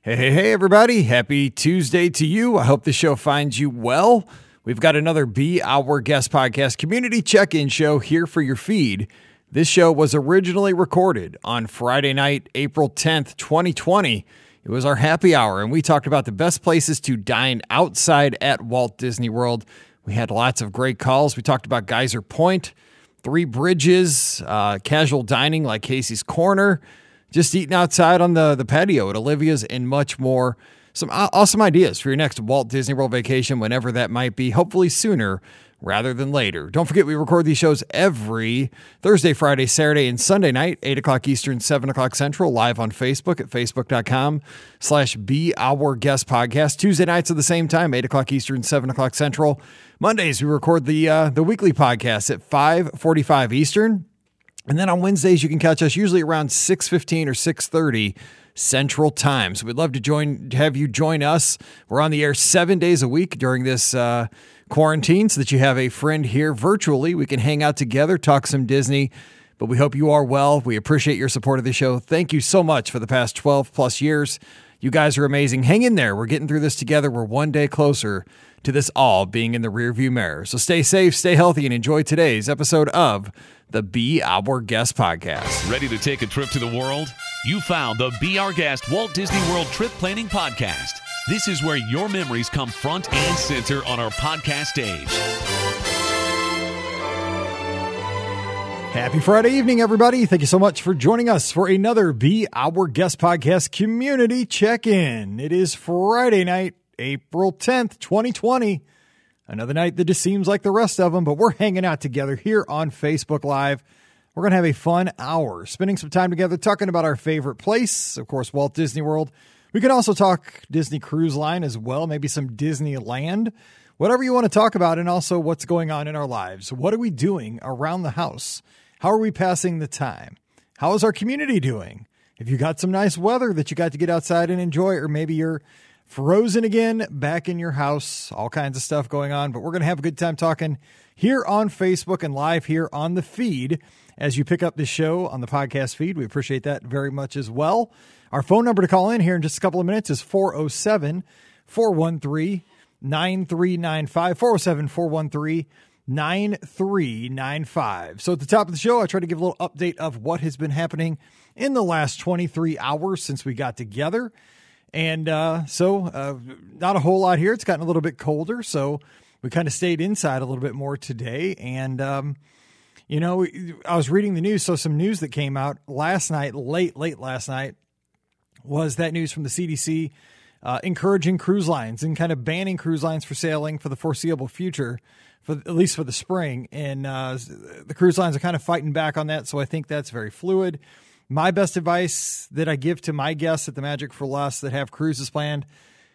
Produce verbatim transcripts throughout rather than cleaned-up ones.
Hey, hey, hey, everybody. Happy Tuesday to you. I hope the show finds you well. We've got another Be Our Guest Podcast community check-in show here for your feed. This show was originally recorded on Friday night, April tenth, twenty twenty. It was our happy hour, and we talked about the best places to dine outside at Walt Disney World. We had lots of great calls. We talked about Geyser Point, Three Bridges, uh, casual dining like Casey's Corner, just eating outside on the, the patio at Olivia's, and much more. Some awesome ideas for your next Walt Disney World vacation, whenever that might be, hopefully sooner rather than later. Don't forget, we record these shows every Thursday, Friday, Saturday, and Sunday night, eight o'clock Eastern, seven o'clock Central, live on Facebook at facebook.com slash Be Our Guest Podcast. Tuesday nights at the same time, eight o'clock Eastern, seven o'clock Central. Mondays, we record the uh, the weekly podcast at five forty-five Eastern. And then on Wednesdays, you can catch us usually around six fifteen or six thirty Central Time. So we'd love to join, have you join us. We're on the air seven days a week during this uh, quarantine, so that you have a friend here virtually. We can hang out together, talk some Disney, but we hope you are well. We appreciate your support of the show. Thank you so much for the past twelve plus years. You guys are amazing. Hang in there. We're getting through this together. We're one day closer to this all being in the rearview mirror. So stay safe, stay healthy, and enjoy today's episode of the Be Our Guest Podcast. Ready to take a trip to the world? You found the Be Our Guest Walt Disney World Trip Planning Podcast. This is where your memories come front and center on our podcast stage. Happy Friday evening, everybody. Thank you so much for joining us for another Be Our Guest Podcast community check-in. It is Friday night, April tenth, twenty twenty. Another night that just seems like the rest of them, but we're hanging out together here on Facebook Live. We're going to have a fun hour, spending some time together, talking about our favorite place, of course, Walt Disney World. We can also talk Disney Cruise Line as well, maybe some Disneyland, whatever you want to talk about, and also what's going on in our lives. What are we doing around the house? How are we passing the time? How is our community doing? If you got some nice weather that you got to get outside and enjoy, or maybe you're frozen again back in your house, all kinds of stuff going on. But we're going to have a good time talking here on Facebook and live here on the feed as you pick up the show on the podcast feed. We appreciate that very much as well. Our phone number to call in here in just a couple of minutes is four oh seven, four one three, nine three nine five, four oh seven, four one three, nine three nine five. So at the top of the show, I try to give a little update of what has been happening in the last twenty-three hours since we got together. And uh, so uh, not a whole lot here. It's gotten a little bit colder, so we kind of stayed inside a little bit more today. And, um, you know, I was reading the news. So some news that came out last night, late, late last night, was that news from the C D C uh, encouraging cruise lines and kind of banning cruise lines for sailing for the foreseeable future, for at least for the spring. And uh, the cruise lines are kind of fighting back on that. So I think that's very fluid. My best advice that I give to my guests at the Magic for Less that have cruises planned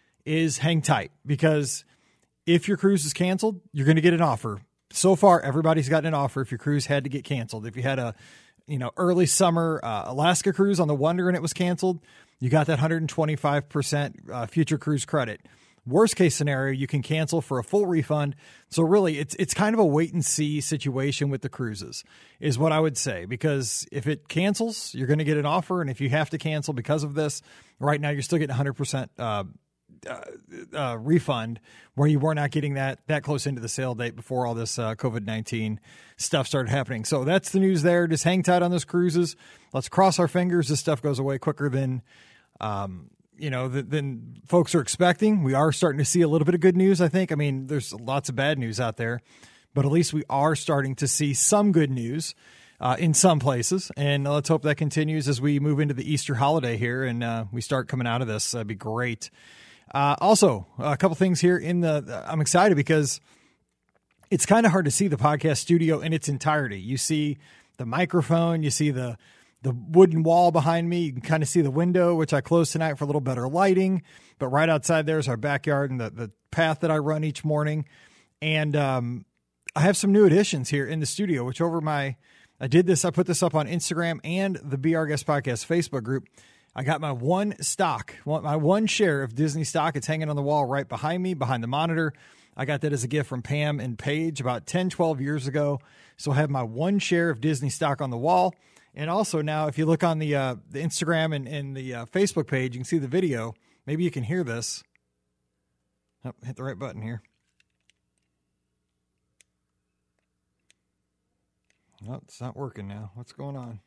is hang tight, because if your cruise is canceled, you're going to get an offer. So far, everybody's gotten an offer if your cruise had to get canceled. If you had a, you know, early summer uh, Alaska cruise on the Wonder and it was canceled, you got that one hundred twenty-five percent uh, future cruise credit. Worst case scenario, you can cancel for a full refund. So really, it's it's kind of a wait and see situation with the cruises, is what I would say. Because if it cancels, you're going to get an offer. And if you have to cancel because of this, right now you're still getting one hundred percent uh, uh, uh, refund, where you were not getting that that close into the sale date before all this uh, COVID nineteen stuff started happening. So that's the news there. Just hang tight on those cruises. Let's cross our fingers. This stuff goes away quicker than um you know, than folks are expecting. We are starting to see a little bit of good news, I think. I mean, there's lots of bad news out there, but at least we are starting to see some good news uh, in some places. And let's hope that continues as we move into the Easter holiday here and uh, we start coming out of this. That'd be great. Uh, also, a couple things here in the, I'm excited because it's kind of hard to see the podcast studio in its entirety. You see the microphone, you see the the wooden wall behind me. You can kind of see the window, which I closed tonight for a little better lighting. But right outside there is our backyard and the, the path that I run each morning. And um, I have some new additions here in the studio, which over my, I did this, I put this up on Instagram and the Be Our Guest Podcast Facebook group. I got my one stock, my one share of Disney stock. It's hanging on the wall right behind me, behind the monitor. I got that as a gift from Pam and Paige about ten, twelve years ago. So I have my one share of Disney stock on the wall. And also now, if you look on the uh, the Instagram and, and the uh, Facebook page, you can see the video. Maybe you can hear this. Oh, hit the right button here. Oh, it's not working now. What's going on?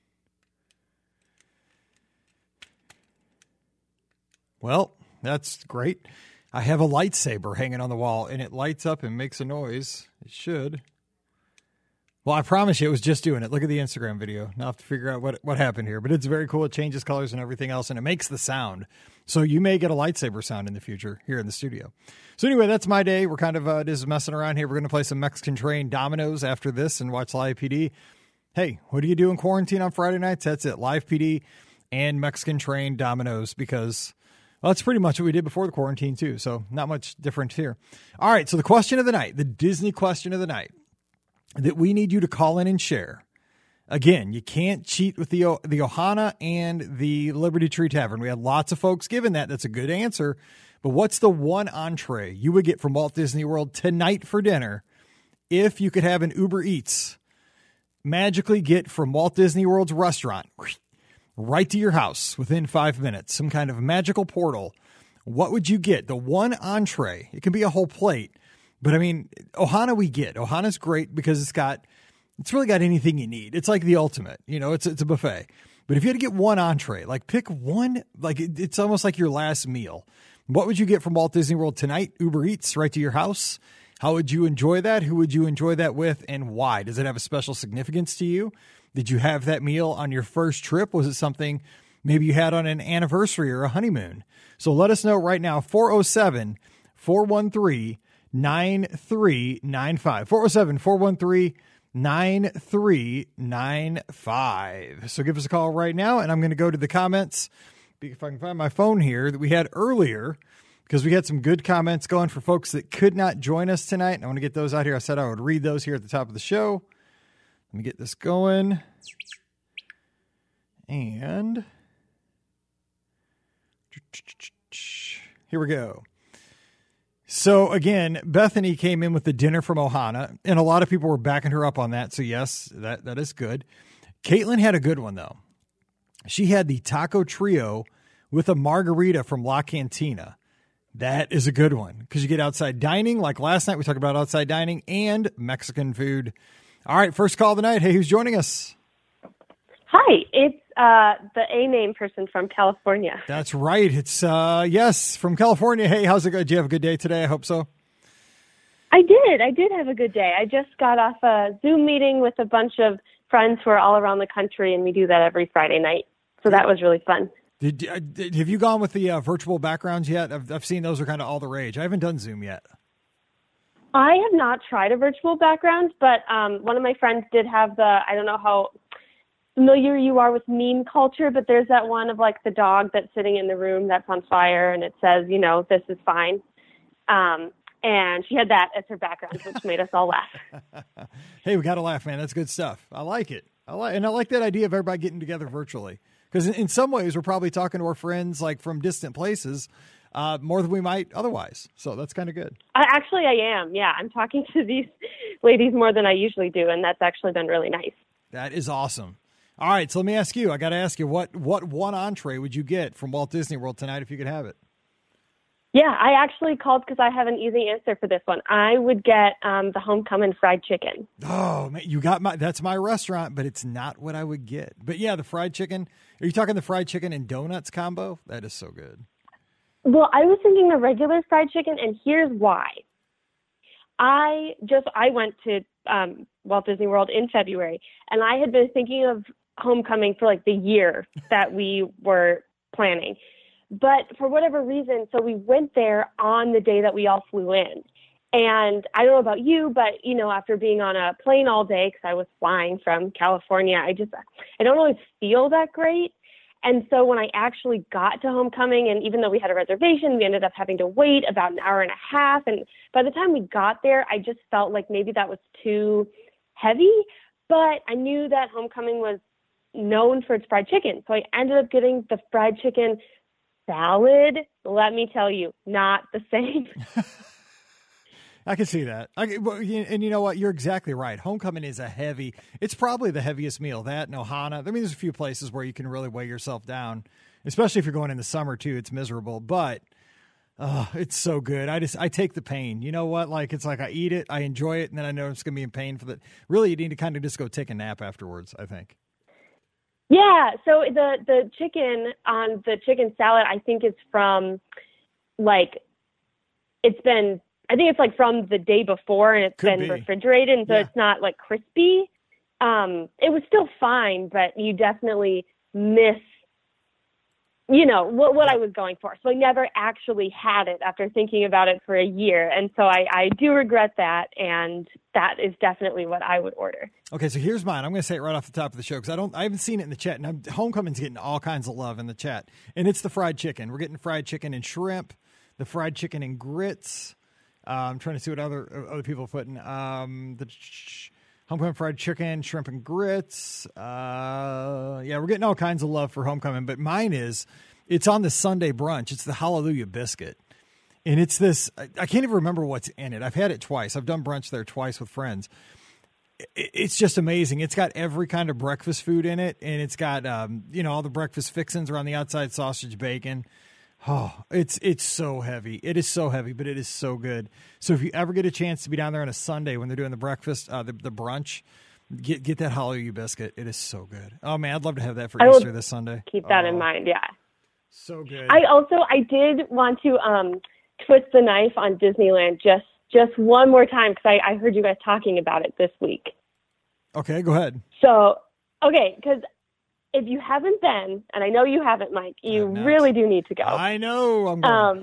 Well, that's great. I have a lightsaber hanging on the wall, and it lights up and makes a noise. It should. Well, I promise you it was just doing it. Look at the Instagram video. Now I have to figure out what, what happened here. But it's very cool. It changes colors and everything else, and it makes the sound. So you may get a lightsaber sound in the future here in the studio. So anyway, that's my day. We're kind of uh, just messing around here. We're going to play some Mexican Train Dominoes after this and watch Live P D. Hey, what do you do in quarantine on Friday nights? That's it. Live P D and Mexican Train Dominoes because... well, that's pretty much what we did before the quarantine, too, so not much different here. All right, so the question of the night, the Disney question of the night that we need you to call in and share. Again, you can't cheat with the the Ohana and the Liberty Tree Tavern. We had lots of folks giving that. That's a good answer. But what's the one entree you would get from Walt Disney World tonight for dinner if you could have an Uber Eats magically get from Walt Disney World's restaurant right to your house within five minutes, some kind of magical portal? What would you get? The one entree. It can be a whole plate. But I mean, Ohana we get. Ohana's great because it's got, it's really got anything you need. It's like the ultimate, you know, it's, it's a buffet. But if you had to get one entree, like pick one, like it, it's almost like your last meal. What would you get from Walt Disney World tonight? Uber Eats right to your house. How would you enjoy that? Who would you enjoy that with and why? Does it have a special significance to you? Did you have that meal on your first trip? Was it something maybe you had on an anniversary or a honeymoon? So let us know right now, four oh seven, four one three, nine three nine five. four oh seven, four one three, nine three nine five. So give us a call right now, and I'm going to go to the comments, if I can find my phone here, that we had earlier, because we had some good comments going for folks that could not join us tonight. And I want to get those out here. I said I would read those here at the top of the show. Let me get this going. And here we go. So again, Bethany came in with the dinner from Ohana, and a lot of people were backing her up on that. So yes, that, that is good. Caitlin had a good one though. She had the taco trio with a margarita from La Cantina. That is a good one because you get outside dining. Like last night, we talked about outside dining and Mexican food. All right, first call of the night. Hey, who's joining us? Hi, it's uh, the A-name person from California. That's right. It's, uh, yes, from California. Hey, how's it going? Did you have a good day today? I hope so. I did. I did have a good day. I just got off a Zoom meeting with a bunch of friends who are all around the country, and we do that every Friday night. So that was really fun. Did, uh, did have you gone with the uh, virtual backgrounds yet? I've, I've seen those are kind of all the rage. I haven't done Zoom yet. I have not tried a virtual background, but um, one of my friends did have the, I don't know how familiar you are with meme culture, but there's that one of like the dog that's sitting in the room that's on fire and it says, you know, this is fine. Um, and she had that as her background, which made us all laugh. Hey, we got to laugh, man. That's good stuff. I like it. I like, and I like that idea of everybody getting together virtually. Because in, in some ways, we're probably talking to our friends like from distant places uh, more than we might otherwise. So that's kind of good. I, actually, I am. Yeah, I'm talking to these ladies more than I usually do, and that's actually been really nice. That is awesome. All right, so let me ask you. I got to ask you, what what one entree would you get from Walt Disney World tonight if you could have it? Yeah, I actually called because I have an easy answer for this one. I would get um, the Homecoming fried chicken. Oh, man, you got my, that's my restaurant, but it's not what I would get. But yeah, the fried chicken. Are you talking the fried chicken and donuts combo? That is so good. Well, I was thinking the regular fried chicken, and here's why. I just, I went to um, Walt Disney World in February, and I had been thinking of Homecoming for like the year that we were planning. But for whatever reason, so we went there on the day that we all flew in. And I don't know about you, but, you know, after being on a plane all day, because I was flying from California, I just, I don't always feel that great. And so when I actually got to Homecoming, and even though we had a reservation, we ended up having to wait about an hour and a half. And by the time we got there, I just felt like maybe that was too heavy. But I knew that Homecoming was known for its fried chicken. So I ended up getting the fried chicken salad. Let me tell you, not the same. I can see that. I, and you know what? You're exactly right. Homecoming is a heavy, it's probably the heaviest meal. That and Ohana. I mean, there's a few places where you can really weigh yourself down especially if you're going in the summer too. It's miserable, but oh, it's so good. I just I take the pain. You know what? Like it's like I eat it, I enjoy it, and then I know it's going to be in pain for the. Really, you need to kind of just go take a nap afterwards, I think. Yeah. So the the chicken on the chicken salad, I think it's from like it's been. I think it's like from the day before, and it's Could been be. refrigerated, and so Yeah. it's not like crispy. Um, it was still fine, but you definitely miss, you know, what, what I was going for. So I never actually had it after thinking about it for a year. And so I, I do regret that. And that is definitely what I would order. Okay, so here's mine. I'm going to say it right off the top of the show because I don't, I haven't seen it in the chat, and I'm, Homecoming's getting all kinds of love in the chat, and it's the fried chicken. We're getting fried chicken and shrimp, the fried chicken and grits. Uh, I'm trying to see what other other people are putting. Um, the ch- Homecoming fried chicken, shrimp and grits. Uh, yeah, we're getting all kinds of love for Homecoming, but mine is, it's on the Sunday brunch. It's the Hallelujah biscuit. And it's this, I, I can't even remember what's in it. I've had it twice. I've done brunch there twice with friends. It, it's just amazing. It's got every kind of breakfast food in it, and it's got, um, you know, all the breakfast fixings around the outside, sausage, bacon. Oh, it's it's so heavy. It is so heavy, but it is so good. So if you ever get a chance to be down there on a Sunday when they're doing the breakfast, uh, the, the brunch, get get that Hallelujah biscuit. It is so good. Oh, man, I'd love to have that for I will Easter this Sunday. Keep that oh, in mind. Yeah. So good. I also, I did want to um, twist the knife on Disneyland just, just one more time because I, I heard you guys talking about it this week. Okay, go ahead. So, okay, because if you haven't been, and I know you haven't, Mike, you really do need to go. I know. I'm going. Um,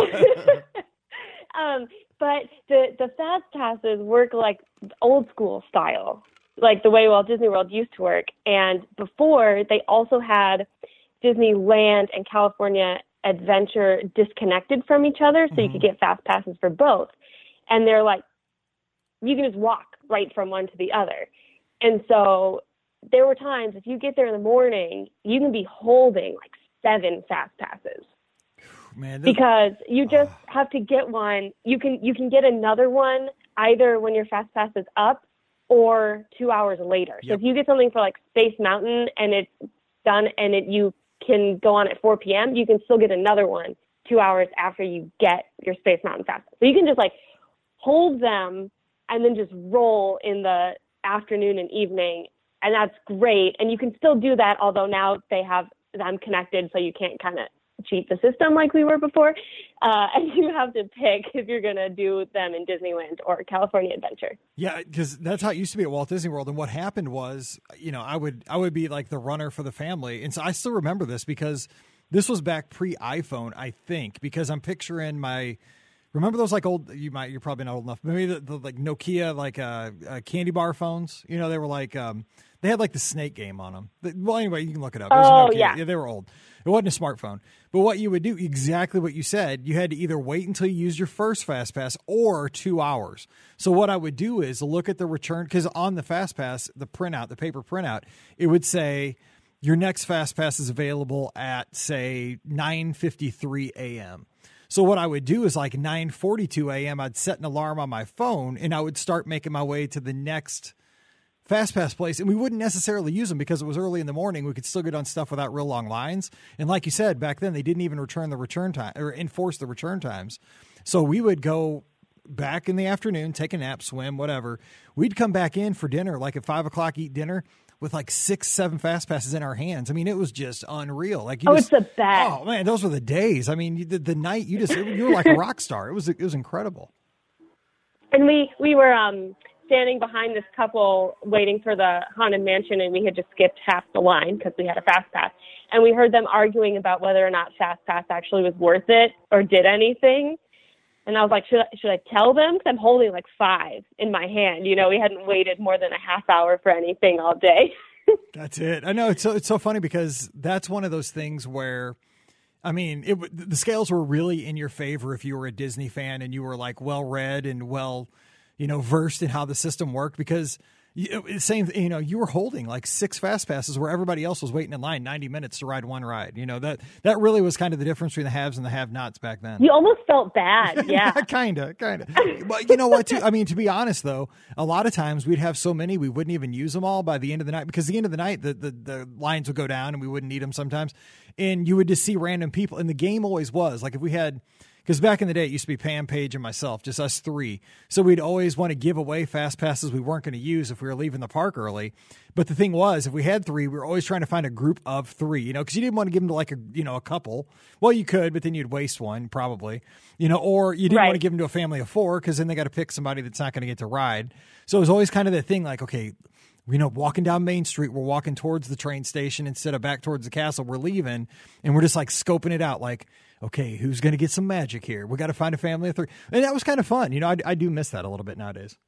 um, but the, the fast passes work like old school style, like the way Walt Disney World used to work. And before, they also had Disneyland and California Adventure disconnected from each other, so mm-hmm. you could get fast passes for both. And they're like, you can just walk right from one to the other. And so there were times if you get there in the morning, you can be holding like seven fast passes. Man, because you just oh. have to get one. You can you can get another one either when your fast pass is up or two hours later. So yep. if you get something for like Space Mountain and it's done and it you can go on at four p.m., you can still get another one two hours after you get your Space Mountain fast pass. So you can just like hold them and then just roll in the afternoon and evening. And that's great. And you can still do that, although now they have them connected so you can't kind of cheat the system like we were before. Uh, and you have to pick if you're going to do them in Disneyland or California Adventure. Yeah, because that's how it used to be at Walt Disney World. And what happened was, you know, I would I would be like the runner for the family. And so I still remember this because this was back pre-iPhone, I think, because I'm picturing my – remember those like old, you might, you're probably not old enough, maybe the, the like Nokia, like uh, uh, candy bar phones, you know, they were like, um, they had like the snake game on them. The, well, anyway, you can look it up. It was oh, Nokia. yeah. yeah. They were old. It wasn't a smartphone. But what you would do, exactly what you said, you had to either wait until you used your first Fast Pass or two hours. So what I would do is look at the return, because on the Fast Pass, the printout, the paper printout, it would say your next Fast Pass is available at, say, nine fifty-three a.m. So what I would do is like nine forty-two a.m., I'd set an alarm on my phone, and I would start making my way to the next FastPass place. And we wouldn't necessarily use them because it was early in the morning. We could still get on stuff without real long lines. And like you said, back then, they didn't even return the return time or enforce the return times. So we would go back in the afternoon, take a nap, swim, whatever. We'd come back in for dinner, like at five o'clock, eat dinner with like six, seven fast passes in our hands. I mean, it was just unreal. Like, you oh, just, it's the best. Oh man, those were the days. I mean, you, the, the night you just, you were like a rock star. It was, it was incredible. And we, we were um, standing behind this couple waiting for the Haunted Mansion, and we had just skipped half the line because we had a fast pass. And we heard them arguing about whether or not fast pass actually was worth it or did anything. And I was like, should I, should I tell them? Because I'm holding like five in my hand. You know, we hadn't waited more than a half hour for anything all day. That's it. I know. It's so, it's so funny because that's one of those things where, I mean, it, the scales were really in your favor if you were a Disney fan and you were like well-read and well, you know, versed in how the system worked, because You, same, you know, you were holding like six fast passes where everybody else was waiting in line ninety minutes to ride one ride. You know, that that really was kind of the difference between the haves and the have-nots back then. You almost felt bad, yeah. kind of, kind of. But you know what, too? I mean, to be honest, though, a lot of times we'd have so many we wouldn't even use them all by the end of the night, because the end of the night, the, the, the lines would go down and we wouldn't need them sometimes. And you would just see random people. And the game always was, like if we had... Because back in the day, it used to be Pam, Paige, and myself, just us three. So we'd always want to give away fast passes we weren't going to use if we were leaving the park early. But the thing was, if we had three, we were always trying to find a group of three, you know, because you didn't want to give them to like a, you know, a couple. Well, you could, but then you'd waste one probably, you know, or you didn't right. want to give them to a family of four because then they got to pick somebody that's not going to get to ride. So it was always kind of that thing like, okay, you know, walking down Main Street, we're walking towards the train station instead of back towards the castle. We're leaving, and we're just like scoping it out like, okay, who's going to get some magic here? We got to find a family of three. And that was kind of fun. You know, I, I do miss that a little bit nowadays.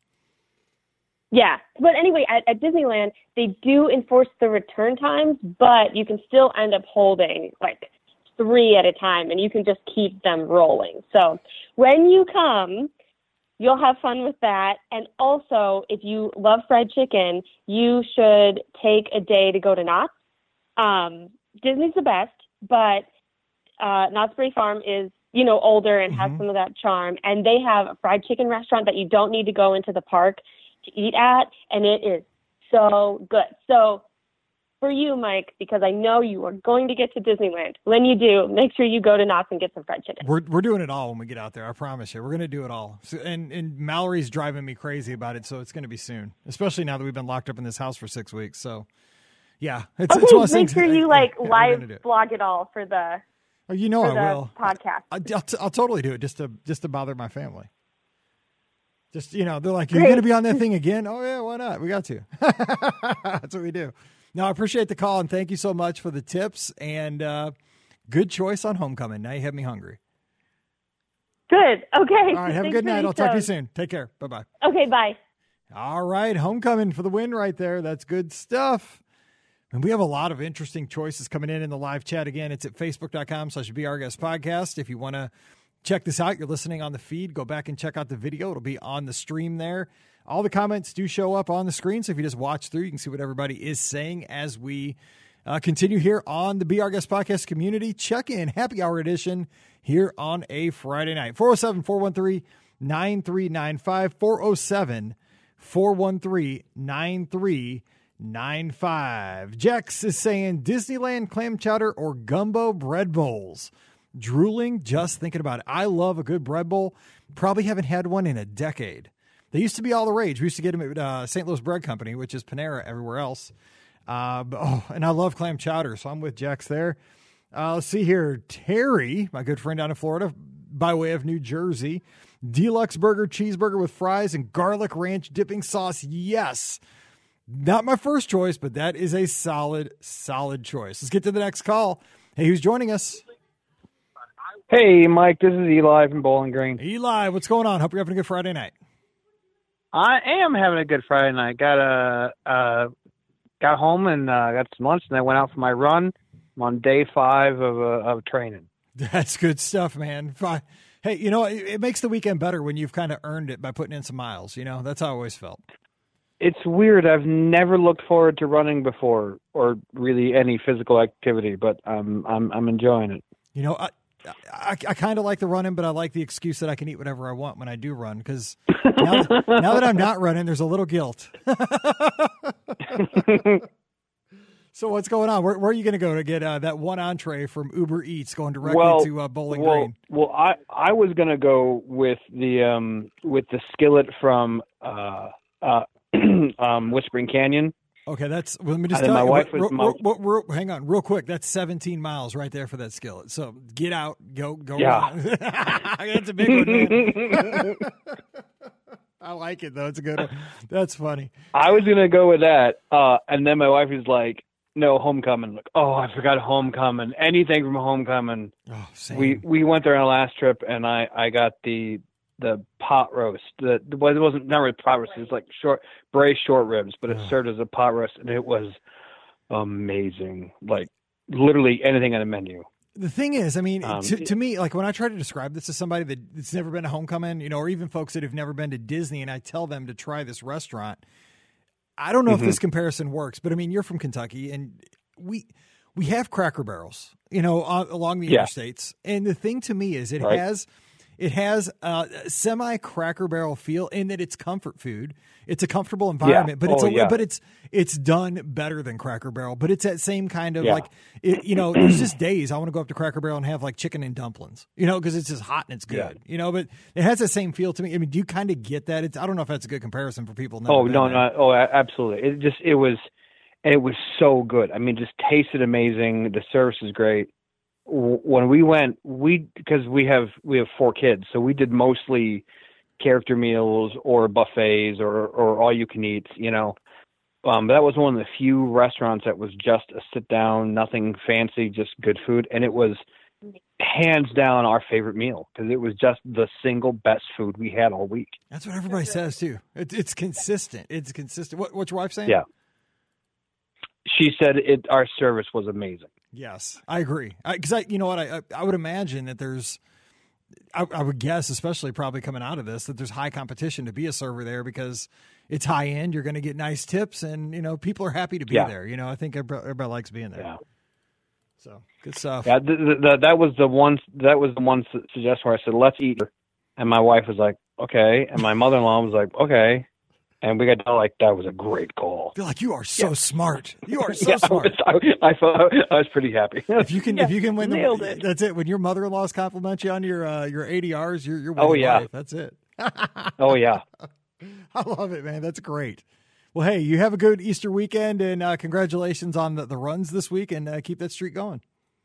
Yeah. But anyway, at, at Disneyland, they do enforce the return times, but you can still end up holding like three at a time, and you can just keep them rolling. So when you come, you'll have fun with that. And also, if you love fried chicken, you should take a day to go to Knott's. Um, Disney's the best, but uh, Knott's Berry Farm is, you know, older and has mm-hmm. some of that charm. And they have a fried chicken restaurant that you don't need to go into the park to eat at, and it is so good. So for you, Mike, because I know you are going to get to Disneyland, when you do, make sure you go to Knott's and get some fried chicken. We're we're doing it all when we get out there. I promise you. We're going to do it all. So, and, and Mallory's driving me crazy about it, so it's going to be soon, especially now that we've been locked up in this house for six weeks. So, yeah. It's, okay, it's one of make things, sure you, like, yeah, live blog it all for the Oh, you know for I the will. podcast. I, I'll, t- I'll totally do it just to just to bother my family. Just, you know, they're like, you're going to be on that thing again? Oh, yeah, why not? We got to. That's what we do. No, I appreciate the call, and thank you so much for the tips, and uh, good choice on Homecoming. Now you have me hungry. Good. Okay. All right, have Thanks a good night. I'll shows. talk to you soon. Take care. Bye-bye. Okay, bye. All right, Homecoming for the win right there. That's good stuff. And we have a lot of interesting choices coming in in the live chat. Again, it's at facebook.com slash BeOurGuestPodcast. If you want to check this out, you're listening on the feed, go back and check out the video. It'll be on the stream there. All the comments do show up on the screen, so if you just watch through, you can see what everybody is saying as we uh, continue here on the Be Our Guest Podcast Community Check-In Happy Hour Edition here on a Friday night. four oh seven, four one three, nine three nine five, four oh seven, four one three, nine three nine five. Jex is saying Disneyland clam chowder or gumbo bread bowls. Drooling just thinking about it. I love a good bread bowl. Probably haven't had one in a decade. They used to be all the rage. We used to get them at uh, Saint Louis Bread Company, which is Panera everywhere else. Uh, but, oh, and I love clam chowder, so I'm with Jex there. Uh, let's see here. Terry, my good friend down in Florida, by way of New Jersey. Deluxe burger, cheeseburger with fries and garlic ranch dipping sauce. Yes. Not my first choice, but that is a solid, solid choice. Let's get to the next call. Hey, who's joining us? Hey, Mike, this is Eli from Bowling Green. Eli, what's going on? Hope you're having a good Friday night. I am having a good Friday night. Got a uh, got home and uh, got some lunch, and I went out for my run. I'm on day five of uh, of training. That's good stuff, man. Hey, you know, it, it makes the weekend better when you've kind of earned it by putting in some miles. You know, that's how I always felt. It's weird. I've never looked forward to running before, or really any physical activity, but um, I'm I'm enjoying it. You know, I I, I kind of like the running, but I like the excuse that I can eat whatever I want when I do run, because now, now that I'm not running, there's a little guilt. So what's going on? Where, where are you going to go to get uh, that one entree from Uber Eats going directly well, to uh, Bowling well, Green? Well, I, I was going to go with the um with the skillet from uh uh um Whispering Canyon. Okay, that's well, let me just and tell my you. Wife real, was my, real, real, real, hang on, real quick. That's seventeen miles right there for that skillet. So get out, go, go. Yeah, that's a big one. Man. I like it though. It's a good one. That's funny. I was gonna go with that, uh, and then my wife was like, "No, Homecoming." Like, oh, I forgot Homecoming. Anything from Homecoming. Oh, same. We we went there on our last trip, and I, I got the the pot roast. The, the well, it wasn't not really pot roast. It was like short braised short ribs, but it oh. served as a pot roast, and it was amazing. Like literally anything on the menu. The thing is, I mean, um, to, to me, like when I try to describe this to somebody that, that's never been to Homecoming, you know, or even folks that have never been to Disney, and I tell them to try this restaurant, I don't know mm-hmm. if this comparison works, but I mean, you're from Kentucky, and we we have Cracker Barrels, you know, uh, along the yeah. interstates. And the thing to me is, it right. has it has a semi Cracker Barrel feel in that it's comfort food. It's a comfortable environment, yeah. but it's oh, a, yeah. but it's it's done better than Cracker Barrel. But it's that same kind of yeah. like, it, you know, there's just days I want to go up to Cracker Barrel and have like chicken and dumplings, you know, because it's just hot and it's good, yeah. you know. But it has the same feel to me. I mean, do you kind of get that? It's I don't know if that's a good comparison for people. Oh no, no, oh absolutely. It just it was, and it was so good. I mean, just tasted amazing. The service is great. When we went, we because we have we have four kids, so we did mostly character meals or buffets or or all you can eat. You know, um, that was one of the few restaurants that was just a sit down, nothing fancy, just good food, and it was hands down our favorite meal because it was just the single best food we had all week. That's what everybody says too. It, it's consistent. It's consistent. What, what's your wife saying? Yeah, she said it. Our service was amazing. Yes, I agree. Because I, I, you know what, I, I would imagine that there's, I, I would guess, especially probably coming out of this, that there's high competition to be a server there because it's high end. You're going to get nice tips, and you know people are happy to be yeah. there. You know, I think everybody, everybody likes being there. Yeah. So good stuff. Yeah, the, the, the, that was the one. That was the one suggestion where I said, "Let's eat," and my wife was like, "Okay," and my mother-in-law was like, "Okay." And we got to like, that was a great call. They're like, you are so yeah. smart. You are so yeah, smart. I was, I, I, felt, I was pretty happy. If you can, yeah, if you can win, nailed the, it. That's it. When your mother-in-law's compliment you on your uh, your A D Rs, you're you're winning oh yeah, life. That's it. oh yeah. I love it, man. That's great. Well, hey, you have a good Easter weekend, and uh, congratulations on the, the runs this week, and uh, keep that streak going.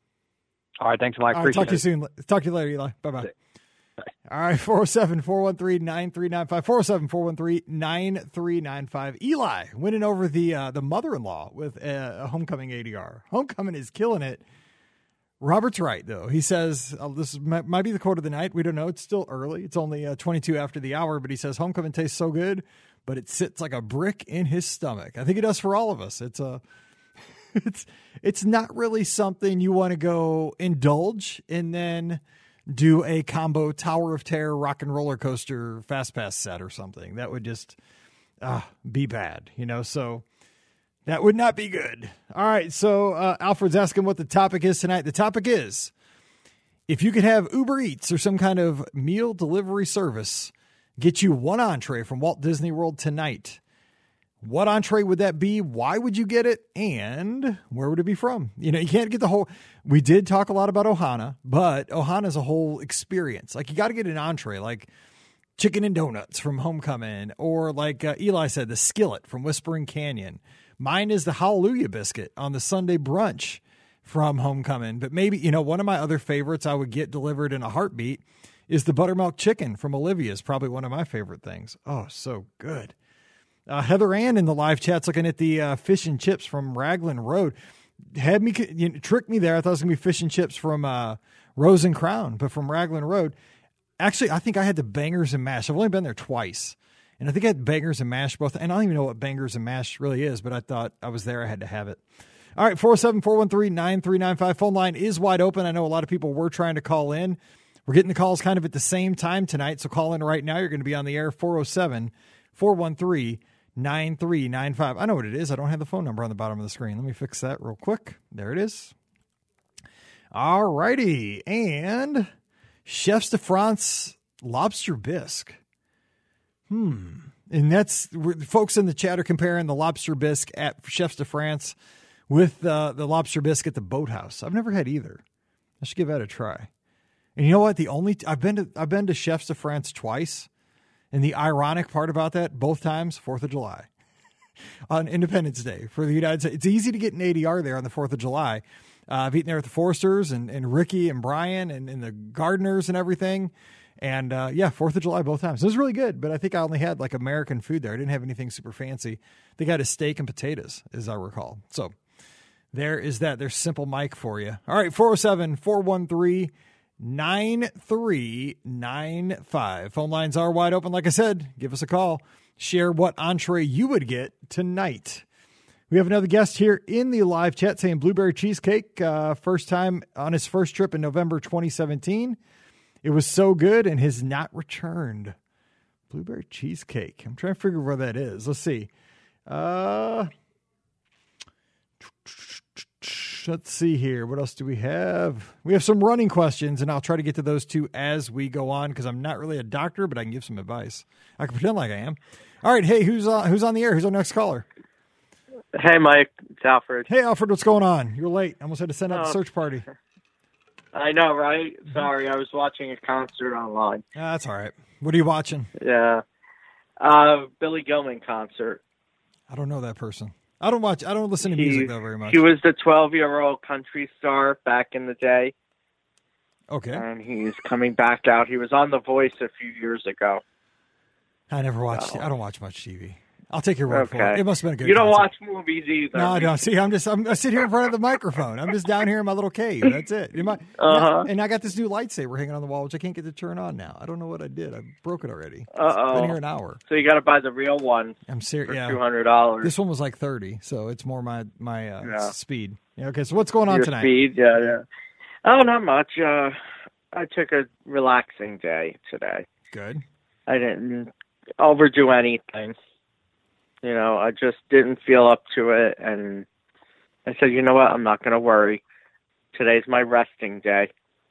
All right, thanks, Mike. All right, Appreciate talk to you it. soon. Talk to you later, Eli. Bye-bye. All right, four oh seven, four one three, nine three nine five, four oh seven, four one three, nine three nine five. Eli winning over the uh, the mother-in-law with a, a homecoming A D R. Homecoming is killing it. Robert's right, though. He says, uh, this is, might, might be the quote of the night. We don't know. It's still early. It's only uh, twenty-two after the hour, but he says, homecoming tastes so good, but it sits like a brick in his stomach. I think it does for all of us. It's a, it's, it's not really something you want to go indulge and then do a combo Tower of Terror rock and roller coaster fast pass set or something. That would just uh, be bad, you know, so that would not be good. All right, so uh, Alfred's asking what the topic is tonight. The topic is, if you could have Uber Eats or some kind of meal delivery service get you one entree from Walt Disney World tonight, what entree would that be? Why would you get it? And where would it be from? You know, you can't get the whole, we did talk a lot about Ohana, but Ohana is a whole experience. Like you got to get an entree, like chicken and donuts from Homecoming, or like uh, Eli said, the skillet from Whispering Canyon. Mine is the Hallelujah biscuit on the Sunday brunch from Homecoming. But maybe, you know, one of my other favorites I would get delivered in a heartbeat is the buttermilk chicken from Olivia's. Probably one of my favorite things. Oh, so good. Uh, Heather Ann in the live chat's looking at the uh, fish and chips from Raglan Road. Had me you know, tricked me there. I thought it was gonna be fish and chips from uh, Rose and Crown, but from Raglan Road. Actually, I think I had the bangers and mash. I've only been there twice, and I think I had bangers and mash both. And I don't even know what bangers and mash really is, but I thought I was there. I had to have it. All right, four oh seven, four one three, nine three nine five. Phone line is wide open. I know a lot of people were trying to call in. We're getting the calls kind of at the same time tonight, so call in right now. You're going to be on the air, four oh seven, four one three, nine three nine five. I know what it is. I don't have the phone number on the bottom of the screen. Let me fix that real quick. There it is. All righty. And Chefs de France lobster bisque. Hmm. And that's, folks in the chat are comparing the lobster bisque at Chefs de France with uh, the lobster bisque at the Boathouse. I've never had either. I should give that a try. And you know what? The only, I've been to, I've been to Chefs de France twice. And the ironic part about that, both times, fourth of July on Independence Day for the United States. It's easy to get an A D R there on the fourth of July. Uh, I've eaten there with the Forsters and, and Ricky and Brian and, and the Gardeners and everything. And uh, yeah, fourth of July, both times. It was really good, but I think I only had like American food there. I didn't have anything super fancy. They got a steak and potatoes, as I recall. So there is that. There's Simple Mike for you. All right, four oh seven, four one three, nine three nine five. Phone lines are wide open. Like I said, give us a call. Share what entree you would get tonight. We have another guest here in the live chat saying blueberry cheesecake, uh, first time on his first trip in November twenty seventeen. It was so good and has not returned. Blueberry cheesecake. I'm trying to figure where that is. Let's see. Uh, let's see here. What else do we have? We have some running questions, and I'll try to get to those two as we go on because I'm not really a doctor, but I can give some advice. I can pretend like I am. All right. Hey, who's on, who's on the air? Who's our next caller? Hey, Mike. It's Alfred. Hey, Alfred. What's going on? You're late. I almost had to send out Oh. the search party. I know, right? Sorry, I was watching a concert online. Ah, that's all right. What are you watching? Yeah. Uh, Billy Gilman concert. I don't know that person. I don't watch. I don't listen to He- music though very much. He was the twelve-year-old country star back in the day, Okay. and he's coming back out. He was on The Voice a few years ago. I never watched. No. I don't watch much T V. I'll take your word for Okay. it. It must have been a good. You don't concert. watch movies either. No, I don't. See, I'm just. I'm, I sit here in front of the microphone. I'm just down here in my little cave. That's it. Am I- Uh-huh. And I got this new lightsaber hanging on the wall, which I can't get to turn on now. I don't know what I did. I broke it already. Uh-oh. It's been here an hour. So you got to buy the real one I'm serious. for Yeah. two hundred dollars. This one was like thirty, so it's more my my uh, Yeah. speed. Yeah. Okay. So what's going on Your tonight? speed, yeah, yeah. Oh, not much. Uh, I took a relaxing day today. Good. I didn't overdo anything. You know, I just didn't feel up to it, and I said, you know what, I'm not going to worry. Today's my resting day.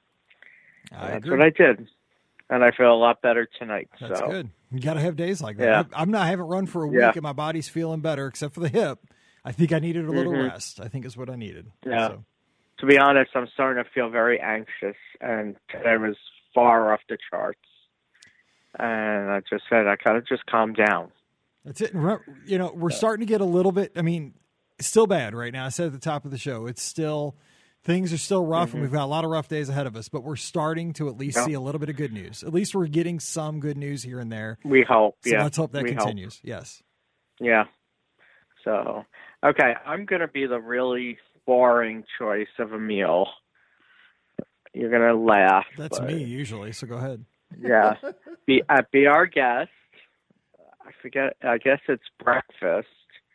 I That's agree. what I did, and I feel a lot better tonight. That's so. good. You got to have days like that. Yeah. I, I'm not. I haven't run for a week, Yeah. and my body's feeling better, except for the hip. I think I needed a little Mhm. rest. I think is what I needed. Yeah. So, To be honest, I'm starting to feel very anxious, and today was far off the charts. And I just said, I gotta just calm down. that's it. And remember, you know, we're starting to get a little bit. I mean, it's still bad right now. I said at the top of the show, it's still things are still rough, Mm-hmm. and we've got a lot of rough days ahead of us. But we're starting to at least Yeah. see a little bit of good news. At least we're getting some good news here and there. We hope, So yeah. let's hope that we continues. Yes. Yeah. So, okay, I'm going to be the really boring choice of a meal. You're going to laugh. That's but, me usually. So go ahead. Yeah. Be, uh, be our guest. I forget, I guess it's breakfast.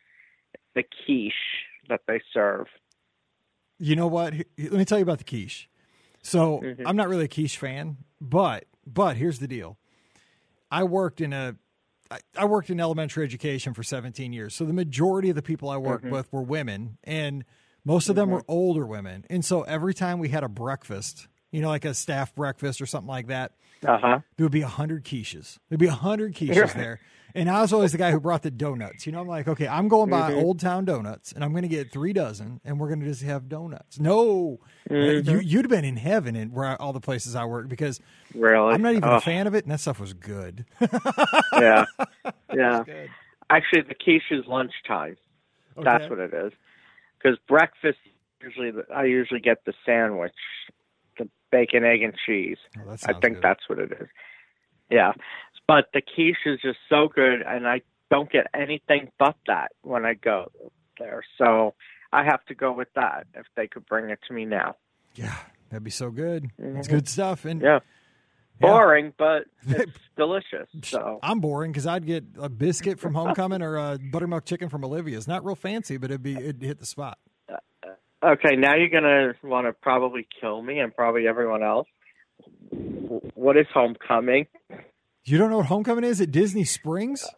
The quiche that they serve. You know what? Here- Let me tell you about the quiche. So Mhm. I'm not really a quiche fan, but but here's the deal. I worked in a I, I worked in elementary education for seventeen years. So the majority of the people I worked Mhm. with were women, and most of them were older women. And so every time we had a breakfast, you know, like a staff breakfast or something like that, Uh-huh. there would be a hundred quiches. There'd be a hundred quiches there. And I was always the guy who brought the donuts. You know, I'm like, okay, I'm going by Mhm. Old Town Donuts, and I'm going to get three dozen, and we're going to just have donuts. No, Mhm. you, you'd have been in heaven in where I, all the places I worked because Really? I'm not even Oh, a fan of it, and that stuff was good. Yeah. Yeah. Good. Actually, the quiche is lunchtime. That's Okay. what it is. Because breakfast, usually, I usually get the sandwich, the bacon, egg, and cheese. Oh, that I sounds think good. that's what it is. Yeah. But the quiche is just so good, and I don't get anything but that when I go there. So I have to go with that if they could bring it to me now. Yeah, that'd be so good. It's Mhm. good stuff. And Yeah. Yeah. Boring, but it's delicious. So I'm boring because I'd get a biscuit from Homecoming or a buttermilk chicken from Olivia's. Not real fancy, but it'd be it'd hit the spot. okay, now you're gonna want to probably kill me and probably everyone else. What is Homecoming? You don't know what Homecoming is at Disney Springs?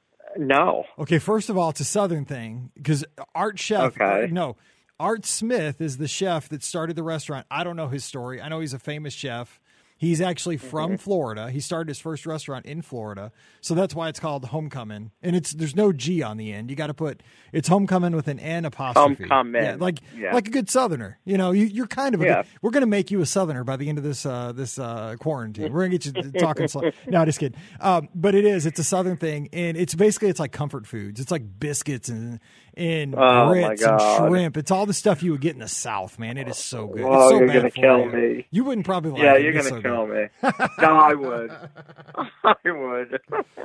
No. Okay, first of all, it's a Southern thing because Art Chef. Okay. No, Art Smith is the chef that started the restaurant. I don't know his story. I know he's a famous chef. He's actually from Florida. He started his first restaurant in Florida, so that's why it's called Homecoming. And it's there's no G on the end. You got to put it's Homecoming with an N apostrophe. Homecoming. Yeah, like Yeah. like a good Southerner. You know, you, you're kind of a Yeah. good, we're going to make you a Southerner by the end of this uh, this uh, quarantine. We're going to get you talking slow. No, just kidding. Um, but it is. It's a Southern thing, and it's basically it's like comfort foods. It's like biscuits and and Oh, my grits and God. shrimp. It's all the stuff you would get in the South, man. It is so good. Oh, it's so you're bad gonna for kill you. me. You wouldn't probably like Yeah, it. you're It's gonna so kill good. me. No, I would. I would.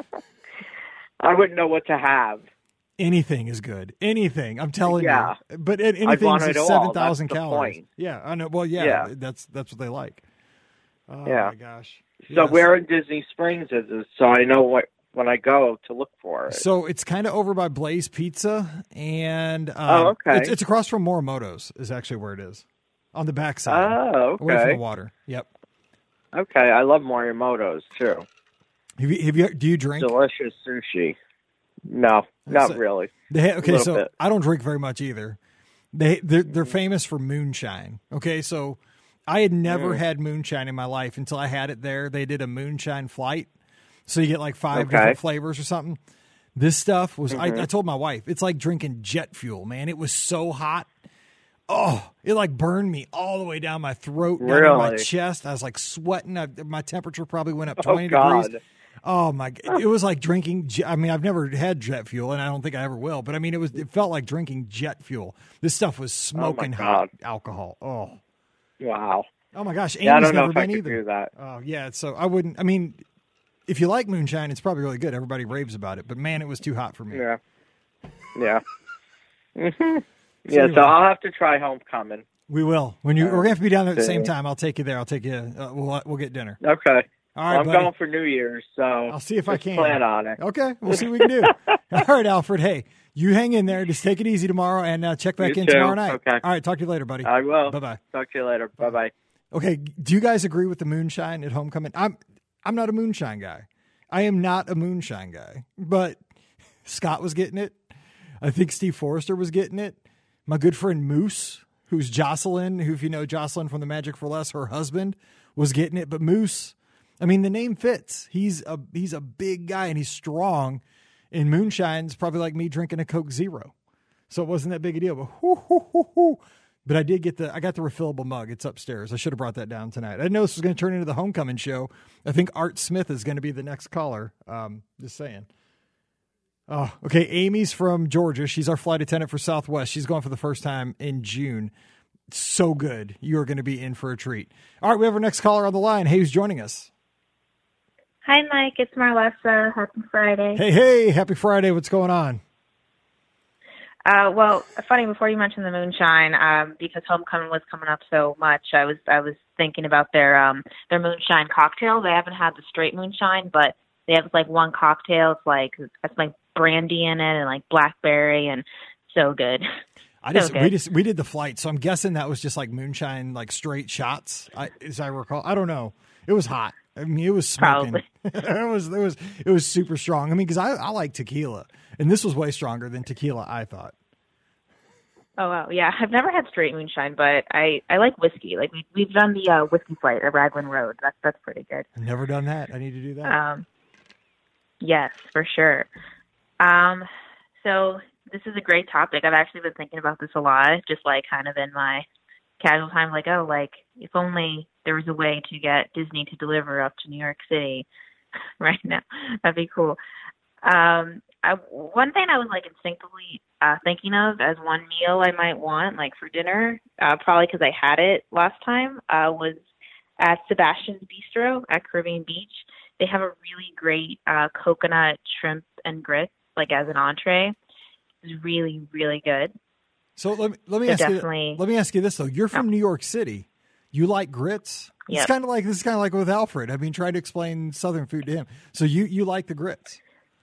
I wouldn't know what to have. Anything is good. Anything. I'm telling Yeah. you. But a- I'd anything's want it all. seven thousand That's the calories. point. Yeah, I know. Well, yeah, Yeah. that's that's what they like. Oh Yeah. my gosh. So Yes. where in Disney Springs is it? So I know what when I go to look for it. So it's kind of over by Blaze Pizza, and um, Oh, okay. it's, it's across from Morimoto's. Is actually where it is, on the back side, Oh, away from okay. the water. Yep. Okay, I love Morimoto's too. Have you, have you do you drink? Delicious sushi. No, not So- really. They ha- okay, Little so bit. I don't drink very much either. They they're, they're famous for moonshine. Okay, so I had never Mm. had moonshine in my life until I had it there. They did a moonshine flight, so you get like five Okay. different flavors or something. This stuff was. Mm-hmm. I, I told my wife it's like drinking jet fuel, man. It was so hot. Oh, it like burned me all the way down my throat, down to my Really? chest. I was like sweating. I, my temperature probably went up Oh, twenty God. degrees. Oh my! It was like drinking. je- I mean, I've never had jet fuel, and I don't think I ever will. But I mean, it was. It felt like drinking jet fuel. This stuff was smoking hot God. alcohol. Oh, Wow. oh my gosh! Amy's Yeah, I don't know never if I been could either. do that. Oh yeah. So I wouldn't. I mean, if you like moonshine, it's probably really good. Everybody raves about it. But man, it was too hot for me. Yeah. Yeah. hmm So Yeah, anyway. so I'll have to try Homecoming. We will. When you, we're gonna have to be down there at the same so- time. I'll take you there. I'll take you. Uh, we'll we'll get dinner. Okay. All right, Well, I'm buddy. going for New Year's, so I'll see if I just can. plan on it. Okay, we'll see what we can do. All right, Alfred. Hey, you hang in there. Just take it easy tomorrow, and uh, check back You in too. tomorrow night. Okay. All right. Talk to you later, buddy. I will. Bye bye. Talk to you later. Bye bye. Okay. Do you guys agree with the moonshine at Homecoming? I'm I'm not a moonshine guy. I am not a moonshine guy. But Scott was getting it. I think Steve Forrester was getting it. My good friend Moose, who's Jocelyn, who if you know Jocelyn from the Magic for Less, her husband, was getting it. But Moose, I mean, the name fits. He's a he's a big guy and he's strong. And moonshine's probably like me drinking a Coke Zero. So it wasn't that big a deal. But whoo, hoo, hoo, hoo. But I did get the I got the refillable mug. It's upstairs. I should have brought that down tonight. I didn't know this was going to turn into the Homecoming show. I think Art Smith is going to be the next caller. Um, just saying. Oh, okay. Amy's from Georgia. She's our flight attendant for Southwest. She's going for the first time in June. So good. You are going to be in for a treat. All right, we have our next caller on the line. Hey, who's joining us? Hi, Mike. It's Marlessa. Happy Friday. Hey, hey. Happy Friday. What's going on? Uh, well, funny, before you mentioned the moonshine, um, because Homecoming was coming up so much, I was I was thinking about their um their moonshine cocktail. They haven't had the straight moonshine, but they have like one cocktail. It's like it's like brandy in it and like blackberry and so good. I So just we good. just we did the flight, so I'm guessing that was just like moonshine, like straight shots. I, as I recall, I don't know. It was hot. I mean, it was smoking. it was it was it was super strong. I mean, because I, I like tequila, and this was way stronger than tequila. I thought. Oh wow, yeah. I've never had straight moonshine, but I, I like whiskey. Like we we've done the uh, whiskey flight at Raglan Road. That's that's pretty good. I've never done that. I need to do that. Um, yes, for sure. Um, so this is a great topic. I've actually been thinking about this a lot, just like kind of in my casual time, like, oh, like if only there was a way to get Disney to deliver up to New York City right now. That'd be cool. Um, I, one thing I was like instinctively uh, thinking of as one meal I might want, like for dinner, uh, probably because I had it last time, uh, was at Sebastian's Bistro at Caribbean Beach. They have a really great uh, coconut shrimp and grits, like as an entree. It's really, really good. So let me let me So ask definitely- you. Let me ask you this though. You're from New York City. You like grits? It's Yep. kind of like this is kind of like with Alfred. I mean, try to explain Southern food to him. So you you like the grits?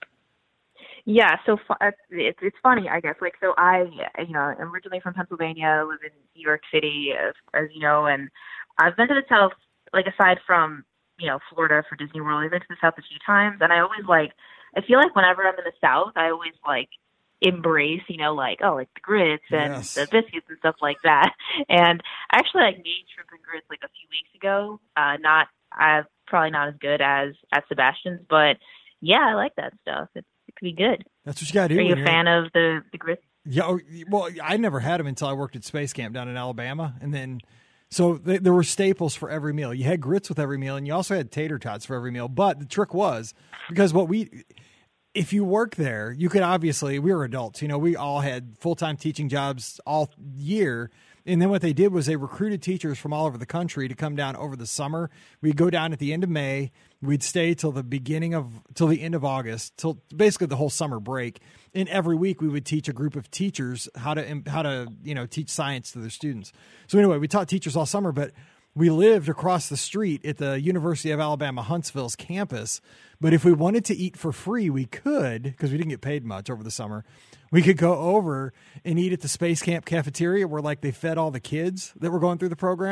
Yeah, so fu- uh, it's it's funny, I guess. Like, so I, you know, I'm originally from Pennsylvania, live in New York City, as, as you know, and I've been to the South, like, aside from, you know, Florida for Disney World, I've been to the South a few times, and I always, like, I feel like whenever I'm in the South, I always, like, embrace, you know, like, oh, like the grits and Yes. the biscuits and stuff like that. And I actually, like, made shrimp and grits, like, a few weeks ago. Uh, not, uh, probably not as good as at Sebastian's, but, yeah, I like that stuff. It's, it could be good. That's what you got to do. Are you when a you're- fan of the, the grits? Yeah, oh, well, I never had them until I worked at Space Camp down in Alabama, and then so they, there were staples for every meal. You had grits with every meal, and you also had tater tots for every meal. But the trick was because what we, if you work there, you could obviously we were adults. You know, we all had full time teaching jobs all year. And then what they did was they recruited teachers from all over the country to come down over the summer. We'd go down at the end of May. We'd stay till the beginning of, till the end of August, till basically the whole summer break. And every week we would teach a group of teachers how to, how to, you know, teach science to their students. So anyway, we taught teachers all summer, but we lived across the street at the University of Alabama Huntsville's campus. But if we wanted to eat for free, we could, because we didn't get paid much over the summer. We could go over and eat at the Space Camp cafeteria where like they fed all the kids that were going through the program.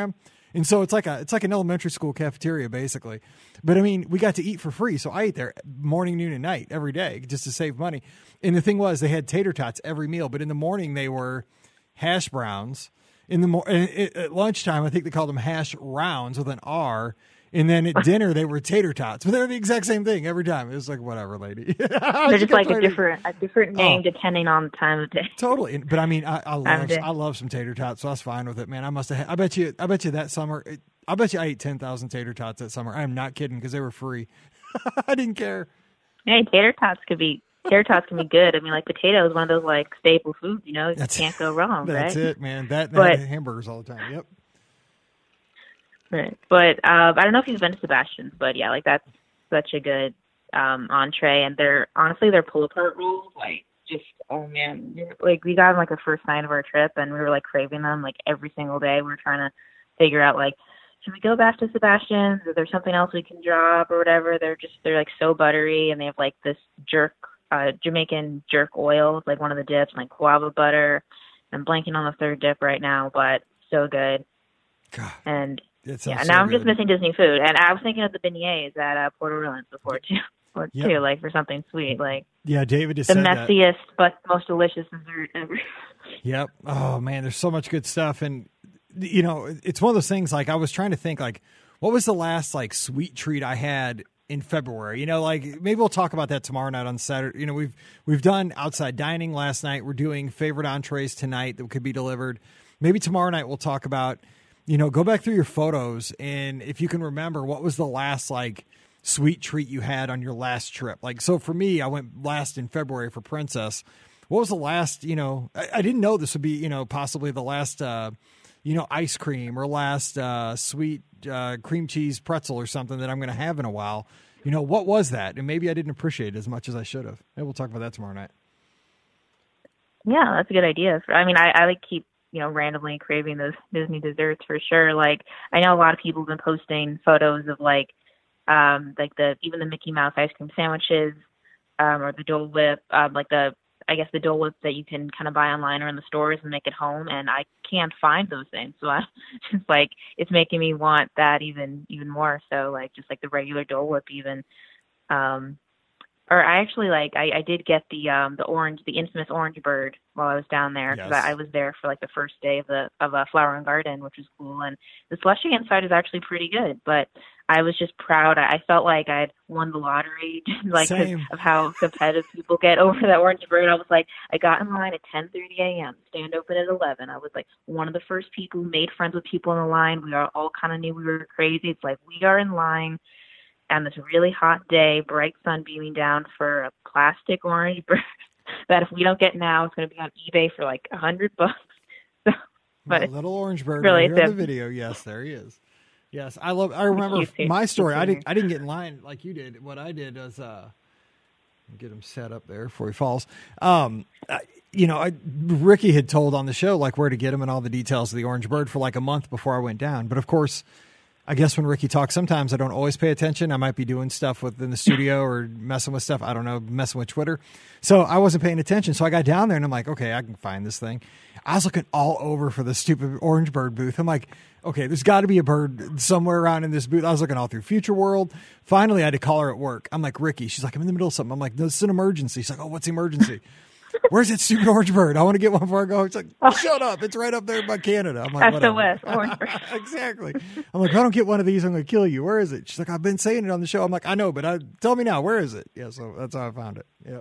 And so it's like a it's like an elementary school cafeteria basically. But I mean, we got to eat for free, so I ate there morning, noon, and night every day just to save money. And the thing was, they had tater tots every meal, but in the morning they were hash browns. In the mo- at lunchtime, I think they called them hash rounds with an R. And then at dinner, they were tater tots, but they're the exact same thing every time. It was like, whatever, lady. They're just like a different, a different name oh, depending on the time of day. Totally, but I mean, I, I love, I love some tater tots, so I was fine with it, man. I must have. I bet you, I bet you that summer, I bet you I ate ten thousand tater tots that summer. I am not kidding because they were free. I didn't care. Hey, tater tots could be. Tater tots can be good. I mean, like potato is one of those like staple foods. You know, you that's, can't go wrong. That's right? it, man. That, that but, hamburgers all the time. Yep. Right. But um, I don't know if you've been to Sebastian's, but yeah, like that's such a good um, entree. And they're honestly, their pull apart rolls, like just, oh man, like we got them like the first night of our trip and we were like craving them like every single day. We were trying to figure out like, should we go back to Sebastian's? Is there something else we can drop or whatever? They're just, they're like so buttery and they have like this jerk, uh, Jamaican jerk oil, like one of the dips, like guava butter. I'm blanking on the third dip right now, but so good. God. And yeah, so now I'm good. just missing Disney food, and I was thinking of the beignets at uh, Port Orleans before too, or yep. too, like for something sweet, like yeah, David just the said messiest that. but most delicious dessert ever. Yep. Oh man, there's so much good stuff, and you know, it's one of those things. Like I was trying to think, like, what was the last like sweet treat I had in February? You know, like maybe we'll talk about that tomorrow night on Saturday. You know, we've we've done outside dining last night. We're doing favorite entrees tonight that could be delivered. Maybe tomorrow night we'll talk about. You know, go back through your photos, and if you can remember, what was the last, like, sweet treat you had on your last trip? Like, so for me, I went last in February for Princess. What was the last, you know, I, I didn't know this would be, you know, possibly the last, uh, you know, ice cream or last uh, sweet uh, cream cheese pretzel or something that I'm going to have in a while. You know, what was that? And maybe I didn't appreciate it as much as I should have. Maybe we'll talk about that tomorrow night. Yeah, that's a good idea. I mean, I, I like keep, you know, randomly craving those Disney desserts for sure. Like, I know a lot of people have been posting photos of like, um, like the, even the Mickey Mouse ice cream sandwiches, um, or the Dole Whip, um, like the, I guess the Dole Whip that you can kind of buy online or in the stores and make it home. And I can't find those things. So I just like, it's making me want that even, even more. So like, just like the regular Dole Whip even, um, Or I actually like I, I did get the um the orange the infamous orange bird while I was down there because yes. I, I was there for like the first day of the of a Flower and Garden, which was cool, and the slushy inside is actually pretty good. But I was just proud. I, I felt like I'd won the lottery, like 'cause of how competitive people get over that orange bird. I was like, I got in line at ten thirty a.m. stand open at eleven. I was like one of the first people who made friends with people in the line. We all, all kind of knew we were crazy. It's like we are in line. On this really hot day, bright sun beaming down for a plastic orange bird that if we don't get now, it's going to be on eBay for like a hundred bucks. So, but a little orange bird really right here on the video. Yes, there he is. Yes, I love. I remember my story. I didn't. I didn't get in line like you did. What I did was uh, get him set up there before he falls. Um, I, you know, I, Ricky had told on the show like where to get him and all the details of the orange bird for like a month before I went down. But of course. I guess when Ricky talks, sometimes I don't always pay attention. I might be doing stuff within the studio or messing with stuff. I don't know, messing with Twitter. So I wasn't paying attention. So I got down there and I'm like, okay, I can find this thing. I was looking all over for the stupid orange bird booth. I'm like, okay, there's got to be a bird somewhere around in this booth. I was looking all through Future World. Finally, I had to call her at work. I'm like, Ricky. She's like, I'm in the middle of something. I'm like, this is an emergency. She's like, oh, what's the emergency? Where's that stupid orange bird? I want to get one before I go. It's like, oh. Shut up. It's right up there by Canada. I'm like, S O S, orange bird. Exactly. I'm like, if I don't get one of these, I'm going to kill you. Where is it? She's like, I've been saying it on the show. I'm like, I know, but I, tell me now. Where is it? Yeah, so that's how I found it. Yep.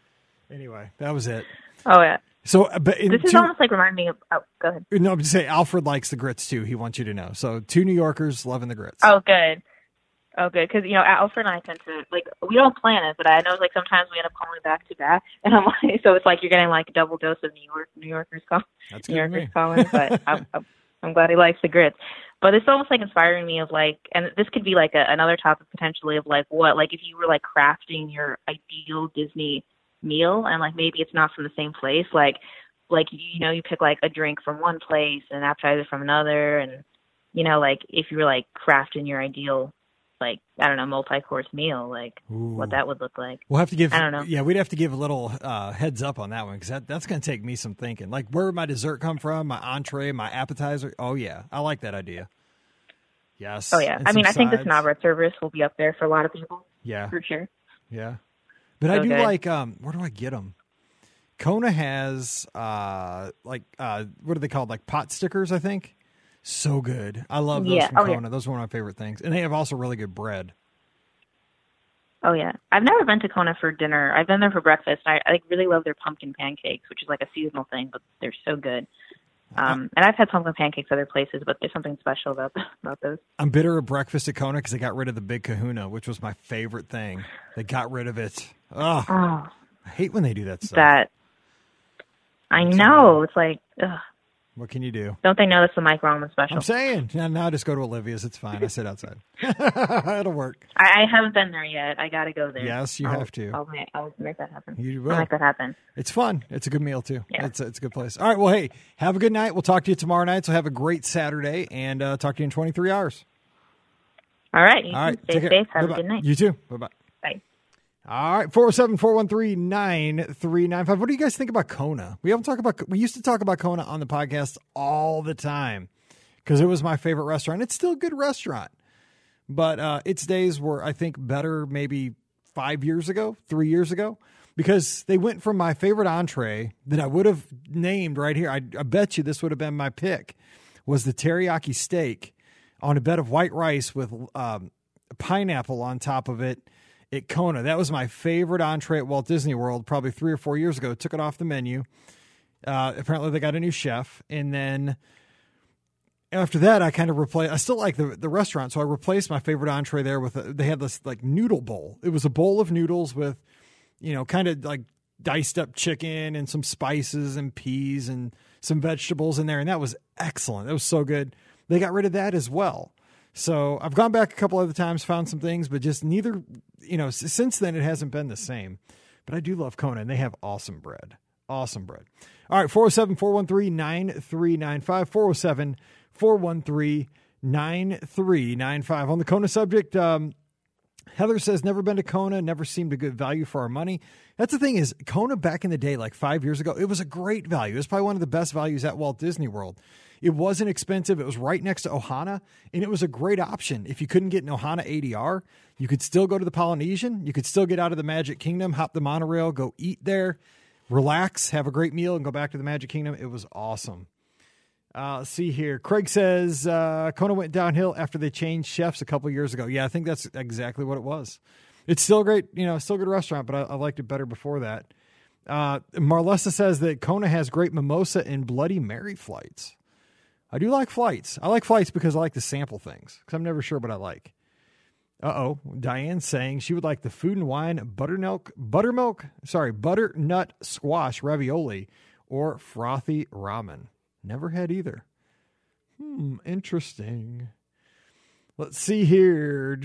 Anyway, that was it. Oh, yeah. So, but this is two, almost like reminding me of, oh, go ahead. No, I'm just saying, Alfred likes the grits too. He wants you to know. So, two New Yorkers loving the grits. Oh, good. Oh, good. Because, you know, Alfred and I tend to, like, we don't plan it, but I know, like, sometimes we end up calling back to back. And I'm like, so it's like you're getting, like, a double dose of New York, New Yorkers call, That's New good Yorkers calling. But I'm, I'm, I'm glad he likes the grits. But it's almost, like, inspiring me of, like, and this could be, like, a, another topic potentially of, like, what, like, if you were, like, crafting your ideal Disney meal and, like, maybe it's not from the same place. Like, like you know, you pick, like, a drink from one place and an appetizer from another. And, you know, like, if you were, like, crafting your ideal like, I don't know, multi-course meal, like Ooh. What that would look like. We'll have to give, I don't know. Yeah, we'd have to give a little uh, heads up on that one because that, that's going to take me some thinking. Like, where would my dessert come from, my entree, my appetizer? Oh, yeah, I like that idea. Yes. Oh, yeah. And I mean, some I think the sides. Snob Bread service will be up there for a lot of people. Yeah. For sure. Yeah. But I So do good. like, um, where do I get them? Kona has, uh, like, uh, what are they called? Like pot stickers, I think. So good. I love those Yeah. from Oh, yeah. Kona. Those are one of my favorite things. And they have also really good bread. Oh, yeah. I've never been to Kona for dinner. I've been there for breakfast. I, I like, really love their pumpkin pancakes, which is like a seasonal thing, but they're so good. Um, and I've had pumpkin pancakes other places, but there's something special about about those. I'm bitter at breakfast at Kona because they got rid of the Big Kahuna, which was my favorite thing. They got rid of it. Ugh. Oh, I hate when they do that stuff. that. I know. It's like, ugh. What can you do? Don't they know that's the Mike Ramen special? I'm saying. Now, now just go to Olivia's. It's fine. I sit outside. It'll work. I, I haven't been there yet. I got to go there. Yes, you I'll, have to. I'll make, I'll make that happen. You I'll will. make that happen. It's fun. It's a good meal, too. Yeah. It's, a, it's a good place. All right. Well, hey, have a good night. We'll talk to you tomorrow night. So have a great Saturday and uh, talk to you in twenty-three hours. All right. You All right. Stay take care. safe. Have Bye-bye. a good night. You too. Bye-bye. Bye. All right, four oh seven, four one three, nine three nine five. What do you guys think about Kona? We haven't talked about, we used to talk about Kona on the podcast all the time because it was my favorite restaurant. It's still a good restaurant, but uh, its days were, I think, better maybe five years ago, three years ago, because they went from my favorite entree that I would have named right here. I, I bet you this would have been my pick, was the teriyaki steak on a bed of white rice with um, pineapple on top of it. At Kona. That was my favorite entree at Walt Disney World probably three or four years ago. Took it off the menu. Uh, apparently they got a new chef. And then after that, I kind of replaced, I still like the, the restaurant. So I replaced my favorite entree there with, a, they had this like noodle bowl. It was a bowl of noodles with, you know, kind of like diced up chicken and some spices and peas and some vegetables in there. And that was excellent. That was so good. They got rid of that as well. So I've gone back a couple other times, found some things, but just neither, you know, since then it hasn't been the same. But I do love Kona, and they have awesome bread. Awesome bread. All right, four oh seven, four one three, nine three nine five, four oh seven, four one three, nine three nine five. On the Kona subject, um, Heather says, never been to Kona, never seemed a good value for our money. That's the thing is, Kona back in the day, like five years ago, it was a great value. It was probably one of the best values at Walt Disney World. It wasn't expensive. It was right next to Ohana, and it was a great option. If you couldn't get an Ohana A D R, you could still go to the Polynesian. You could still get out of the Magic Kingdom, hop the monorail, go eat there, relax, have a great meal, and go back to the Magic Kingdom. It was awesome. Uh, let's see here. Craig says uh, Kona went downhill after they changed chefs a couple years ago. Yeah, I think that's exactly what it was. It's still great, you know, still a good restaurant, but I, I liked it better before that. Uh, Marlessa says that Kona has great mimosa and Bloody Mary flights. I do like flights. I like flights because I like to sample things because I'm never sure what I like. Uh-oh. Diane's saying she would like the Food and Wine buttermilk, buttermilk, sorry, butternut squash ravioli or frothy ramen. Never had either. Hmm, interesting. Let's see here.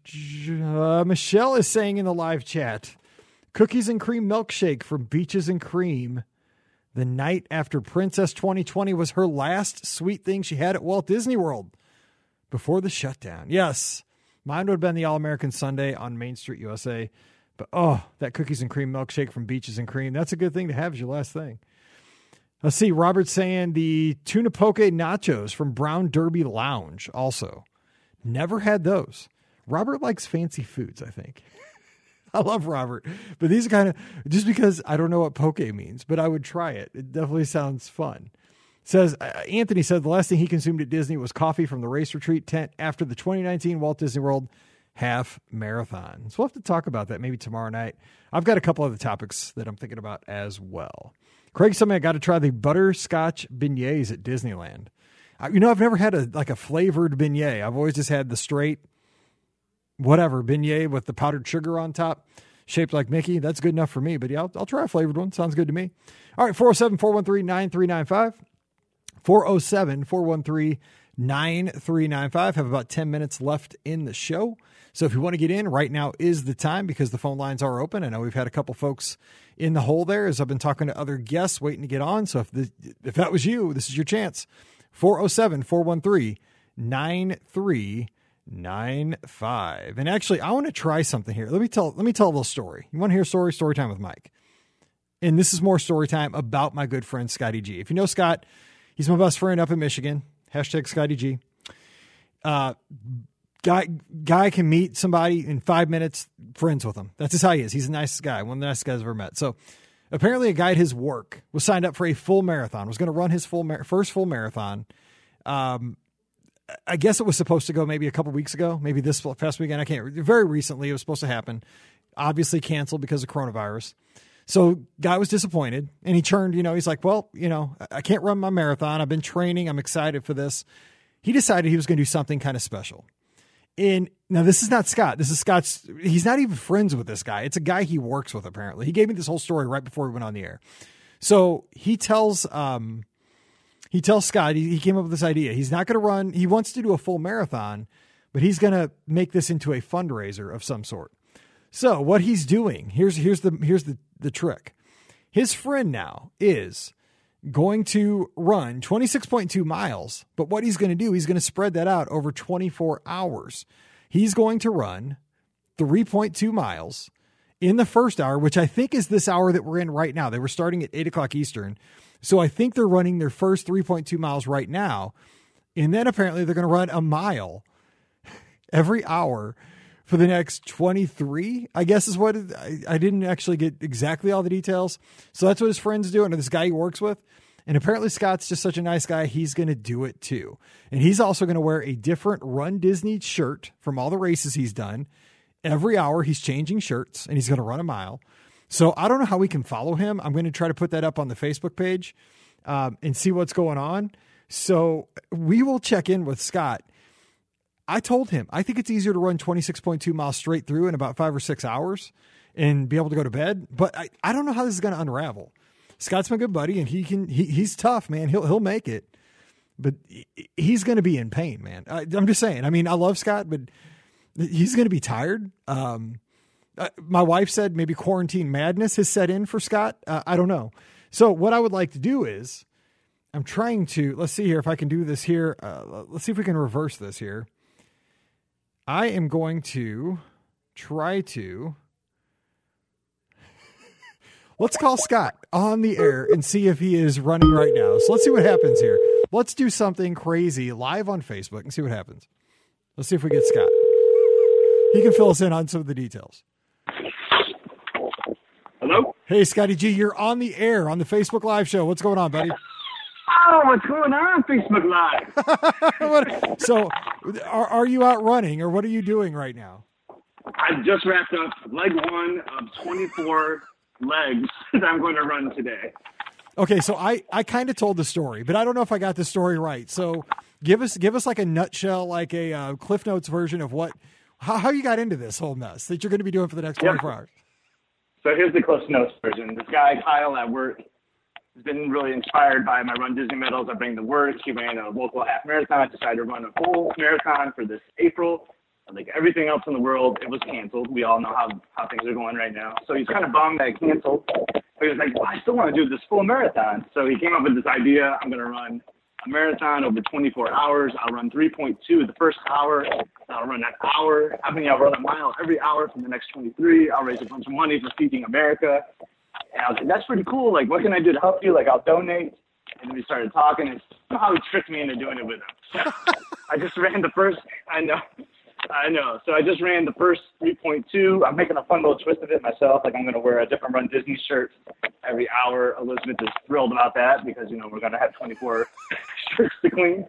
Uh, Michelle is saying in the live chat, cookies and cream milkshake from Beaches and Cream. The night after Princess twenty twenty was her last sweet thing she had at Walt Disney World before the shutdown. Yes, mine would have been the All-American Sundae on Main Street, U S A. But, oh, that cookies and cream milkshake from Beaches and Cream, that's a good thing to have as your last thing. Let's see, Robert's saying the tuna poke nachos from Brown Derby Lounge also. Never had those. Robert likes fancy foods, I think. I love Robert, but these are kind of, just because I don't know what poke means, but I would try it. It definitely sounds fun. Says, uh, Anthony said the last thing he consumed at Disney was coffee from the race retreat tent after the twenty nineteen Walt Disney World half marathon. So we'll have to talk about that maybe tomorrow night. I've got a couple other topics that I'm thinking about as well. Craig, something I got to try the butterscotch beignets at Disneyland. I, you know, I've never had a like a flavored beignet. I've always just had the straight whatever, beignet with the powdered sugar on top, shaped like Mickey. That's good enough for me, but yeah, I'll, I'll try a flavored one. Sounds good to me. All right, four oh seven, four one three, nine three nine five. four oh seven, four one three, nine three nine five. Have about ten minutes left in the show. So if you want to get in, right now is the time because the phone lines are open. I know we've had a couple folks in the hole there as I've been talking to other guests waiting to get on. So if the, if that was you, this is your chance. four oh seven, four one three, nine three nine five. And actually, I want to try something here. Let me tell let me tell a little story. You want to hear a story? Story time with Mike. And this is more story time about my good friend Scotty G. If you know Scott, he's my best friend up in Michigan. Hashtag Scotty G. Uh, guy guy can meet somebody in five minutes, friends with him. That's just how he is. He's the nicest guy, one of the nicest guys I've ever met. So apparently a guy at his work was signed up for a full marathon, was going to run his full mar- first full marathon. Um, I guess it was supposed to go maybe a couple weeks ago, maybe this past weekend. I can't, very recently it was supposed to happen. Obviously canceled because of coronavirus. So guy was disappointed and he turned, you know, he's like, well, you know, I can't run my marathon. I've been training. I'm excited for this. He decided he was going to do something kind of special. And now this is not Scott. This is Scott's. He's not even friends with this guy. It's a guy he works with, apparently. He gave me this whole story right before we went on the air. So he tells, um, he tells Scott, he, he came up with this idea. He's not going to run. He wants to do a full marathon, but he's going to make this into a fundraiser of some sort. So what he's doing, here's here's the here's the, the trick. His friend now is going to run twenty-six point two miles, but what he's going to do, he's going to spread that out over twenty-four hours. He's going to run three point two miles in the first hour, which I think is this hour that we're in right now. They were starting at eight o'clock Eastern. So I think they're running their first three point two miles right now. And then apparently they're going to run a mile every hour for the next twenty-three, I guess is what it, I, I didn't actually get exactly all the details. So that's what his friends do. And this guy he works with. And apparently Scott's just such a nice guy. He's going to do it too. And he's also going to wear a different Run Disney shirt from all the races he's done. Every hour he's changing shirts and he's going to run a mile. So I don't know how we can follow him. I'm going to try to put that up on the Facebook page um, and see what's going on. So we will check in with Scott. I told him, I think it's easier to run twenty-six point two miles straight through in about five or six hours and be able to go to bed. But I, I don't know how this is going to unravel. Scott's my good buddy and he can, he, he's tough, man. He'll, he'll make it, but he's going to be in pain, man. I, I'm just saying, I mean, I love Scott, but he's going to be tired. Um, uh, my wife said maybe quarantine madness has set in for Scott. Uh, I don't know. So what I would like to do is I'm trying to, let's see here if I can do this here. Uh, let's see if we can reverse this here. I am going to try to, let's call Scott on the air and see if he is running right now. So let's see what happens here. Let's do something crazy live on Facebook and see what happens. Let's see if we get Scott. He can fill us in on some of the details. Hello? Hey, Scotty G, you're on the air on the Facebook Live show. What's going on, buddy? Oh, what's going on Facebook Live? what, so are, are you out running or what are you doing right now? I just wrapped up leg one of twenty-four legs that I'm going to run today. Okay, so I, I kind of told the story, but I don't know if I got the story right. So give us give us like a nutshell, like a uh, Cliff Notes version of what how, how you got into this whole mess that you're going to be doing for the next twenty-four yep. hours. So here's the Cliff Notes version. This guy, Kyle, at work, has been really inspired by my Run Disney medals. I bring the work. He ran a local half marathon. Decided to run a full marathon for this April. Like everything else in the world, it was canceled. We all know how, how things are going right now. So he's kind of bummed that it canceled. But he was like, well, I still want to do this full marathon. So he came up with this idea. I'm going to run a marathon over twenty-four hours. I'll run three point two the first hour. I'll run an hour. I mean, I'll run a mile every hour for the next twenty-three. I'll raise a bunch of money for Feeding America. And I was like, that's pretty cool. Like, what can I do to help you? Like, I'll donate. And then we started talking, and somehow he tricked me into doing it with him. So I just ran the first, I know. I know. So I just ran the first three point two. I'm making a fun little twist of it myself. Like I'm going to wear a different Run Disney shirt every hour. Elizabeth is thrilled about that because, you know, we're going to have twenty-four shirts to clean.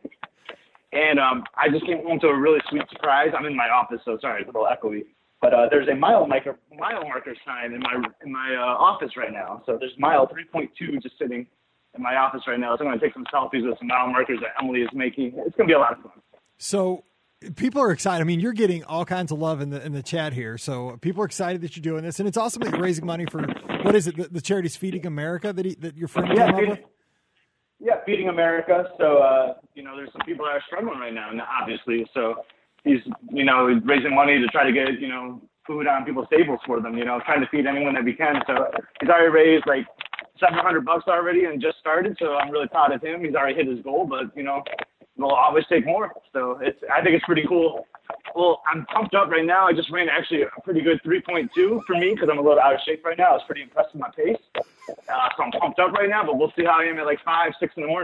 And um, I just came home to a really sweet surprise. I'm in my office, so sorry, it's a little echoey. But uh, there's a mile marker, mile marker sign in my in my uh, office right now. So there's mile three point two just sitting in my office right now. So I'm going to take some selfies with some mile markers that Emily is making. It's going to be a lot of fun. So people are excited. I mean, you're getting all kinds of love in the in the chat here. So people are excited that you're doing this, and it's awesome that you're raising money for what is it? The, the charity's Feeding America that he, that your friend yeah, came feeding, up with. Yeah, Feeding America. So uh, you know, there's some people that are struggling right now, obviously. So he's you know raising money to try to get you know food on people's tables for them. You know, trying to feed anyone that we can. So he's already raised like seven hundred bucks already and just started. So I'm really proud of him. He's already hit his goal, but you know. We'll always take more. So it's, I think it's pretty cool. Well, I'm pumped up right now. I just ran actually a pretty good three point two for me because I'm a little out of shape right now. I was pretty impressed with my pace. Uh, so I'm pumped up right now, but we'll see how I am at like five, six in the morning.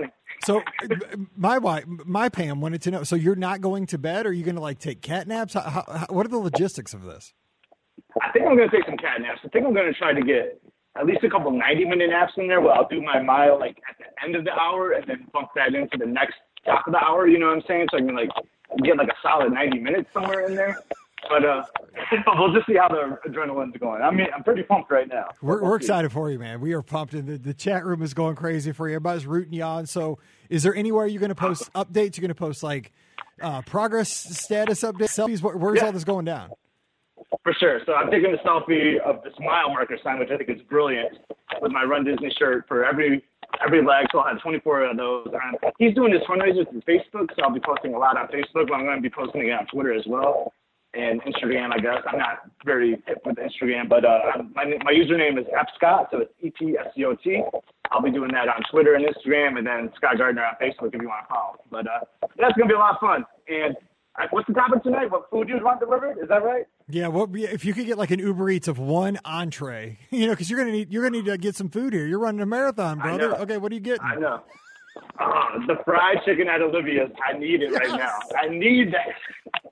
So my wife, my Pam wanted to know, so you're not going to bed? Or are you going to like take cat naps? How, how, what are the logistics of this? I think I'm going to take some cat naps. I think I'm going to try to get at least a couple ninety minute naps in there where I'll do my mile like at the end of the hour and then bump that into the next top of the hour. You know what I'm saying? So I can like get like a solid ninety minutes somewhere in there. But uh, we'll just see how the adrenaline's going. I mean, I'm pretty pumped right now. We're, we're excited for you, man. We are pumped. And the, the chat room is going crazy for you. Everybody's rooting you on. So is there anywhere you're going to post updates? You're going to post like uh, progress status updates, selfies? Where, where's yeah. all this going down? For sure. So I'm taking a selfie of this mile marker sign, which I think is brilliant, with my Run Disney shirt for every every leg. So I'll have twenty-four of those. Um, he's doing his fundraisers through Facebook, so I'll be posting a lot on Facebook, but I'm going to be posting it on Twitter as well. And Instagram, I guess. I'm not very hip with Instagram, but uh, my my username is Epscott, so it's E P S C O T. I'll be doing that on Twitter and Instagram, and then Scott Gardner on Facebook if you want to follow. But uh, that's going to be a lot of fun. And uh, what's the topic tonight? What food you want delivered? Is that right? Yeah. Well, if you could get like an Uber Eats of one entree, you know, because you're gonna need you're gonna need to get some food here. You're running a marathon, brother. Okay, what are you getting? I know. Uh, the fried chicken at Olivia's. I need it right now. I need that.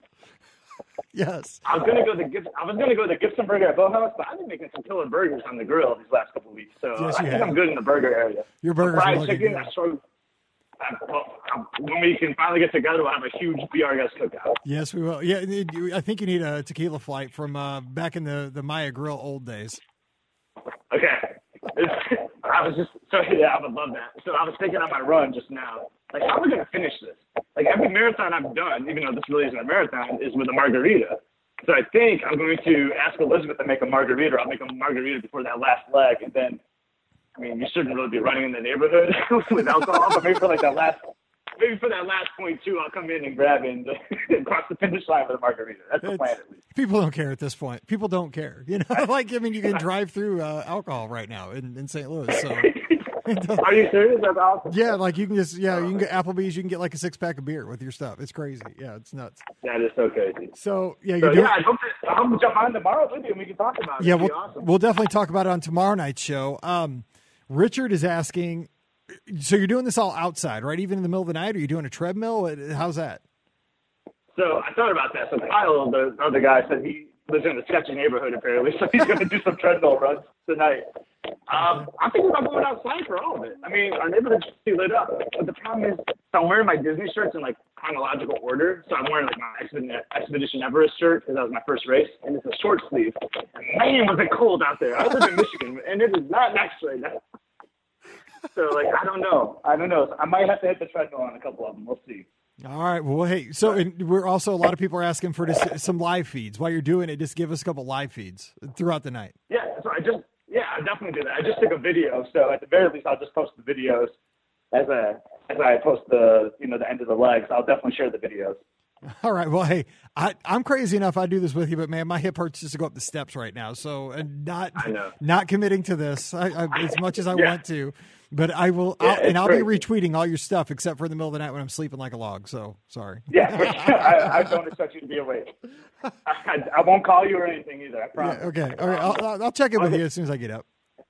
Yes. I was gonna go to the Gibson, I was gonna go to the Gibson Burger at Boathouse, but I've been making some killer burgers on the grill these last couple of weeks, so yes, I think have. I'm good in the burger area. Your burgers fried are looking chicken. good. I sort of, I, well, I, when we can finally get together, we'll have a huge B R Guest cookout. Yes, we will. Yeah, I think you need a tequila flight from uh, back in the the Maya Grill old days. Okay. I was just so yeah, I would love that. So I was thinking on my run just now, like how am I gonna finish this? Like every marathon I've done, even though this really isn't a marathon, is with a margarita. So I think I'm going to ask Elizabeth to make a margarita. I'll make a margarita before that last leg, and then, I mean, you shouldn't really be running in the neighborhood with alcohol, but maybe for like that last, maybe for that last point two, I'll come in and grab it and, and cross the finish line with a margarita. That's the It's, plan, at least. People don't care at this point. People don't care. You know, like I mean, you can drive through uh, alcohol right now in, in Saint Louis. So. Are you serious? That's awesome. Yeah, like you can just yeah, you can get Applebee's. You can get like a six pack of beer with your stuff. It's crazy. Yeah, it's nuts. That is so crazy. So yeah, So you're doing. yeah, I hope to, I hope to jump on tomorrow with you and we can talk about it. Yeah, It'd we'll be awesome. we'll definitely talk about it on tomorrow night's show. Um, Richard is asking, so you're doing this all outside, right? Even in the middle of the night, are you doing a treadmill? How's that? So I thought about that. So Kyle, the other guy, said he lives in a sketchy neighborhood apparently, so he's going to do some treadmill runs tonight. Um, I'm thinking about going outside for all of it. I mean, our neighborhood's pretty lit up, but the problem is, so I'm wearing my Disney shirts in like chronological order. So I'm wearing like my Expedition, Expedition Everest shirt because that was my first race, and it's a short sleeve. And man, was it cold out there! I live in Michigan, and it is not nice right now. So like, I don't know. I don't know. So I might have to hit the treadmill on a couple of them. We'll see. All right. Well, hey, so and we're also, a lot of people are asking for this, some live feeds. While you're doing it, just give us a couple live feeds throughout the night. Yeah, so I just, yeah, I definitely do that. I just took a video, so at the very least, I'll just post the videos as a, as I post the, you know, the end of the legs. I'll definitely share the videos. All right. Well, hey, I, I'm crazy enough. I do this with you, but man, my hip hurts just to go up the steps right now. So, and not, I know. not committing to this I, I, as much as I Yeah. want to, but I will, Yeah, I'll, and it's I'll great. be retweeting all your stuff except for in the middle of the night when I'm sleeping like a log. So sorry. Yeah, I, I don't expect you to be awake. I, I won't call you or anything either. I promise. Yeah, okay. All right. I'll, I'll- I'll check in with Okay. you as soon as I get up.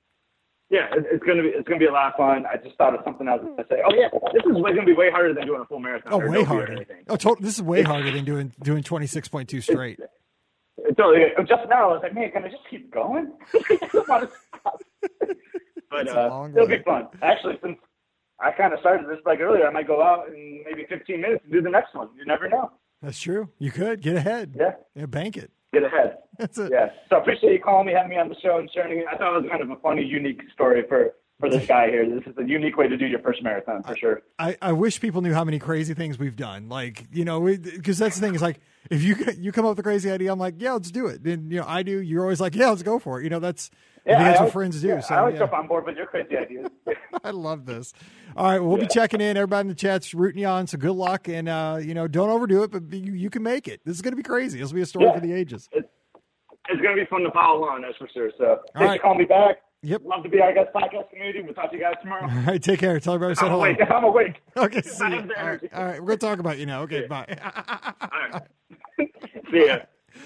Yeah, it, it's gonna be it's gonna be a lot of fun. I just thought of something I was gonna say. Oh yeah, this is way, gonna be way harder than doing a full marathon. Oh, or way Adobe or harder. anything. Oh, to- this is way harder than doing, doing twenty-six point two straight. It's totally, just now I was like, man, can I just keep going? I don't want to stop. But It's a uh, long it'll way. be fun. Actually, since I kind of started this like earlier, I might go out in maybe fifteen minutes and do the next one. You never know. That's true. You could get ahead. Yeah. Yeah, bank it. Get ahead. That's it. Yeah. So I appreciate you calling me, having me on the show and sharing it. I thought it was kind of a funny, unique story for, for this guy here. This is a unique way to do your first marathon for sure. I, I wish people knew how many crazy things we've done. Like, you know, because that's the thing is like, if you you come up with a crazy idea, I'm like, yeah, let's do it. And, you know, I do. You're always like, yeah, let's go for it. You know, that's, I think that's what always, friends do. yeah, so I always yeah. jump on board with your crazy ideas. I love this. All right. Well, we'll Yeah. be checking in. Everybody in the chat's rooting you on. So good luck. And, uh, you know, don't overdo it, but you, you can make it. This is going to be crazy. This will be a story Yeah. for the ages. It's, it's going to be fun to follow along, that's for sure. So thanks right. for calling me back. Yep. Love to be our guest podcast community. We'll talk to you guys tomorrow. All right. Take care. Tell everybody I said I'm hello. awake. I'm awake. Okay. If See I you. have the All right. energy. All right. We're going to talk about you now. Okay. Yeah. Bye. All right. See ya.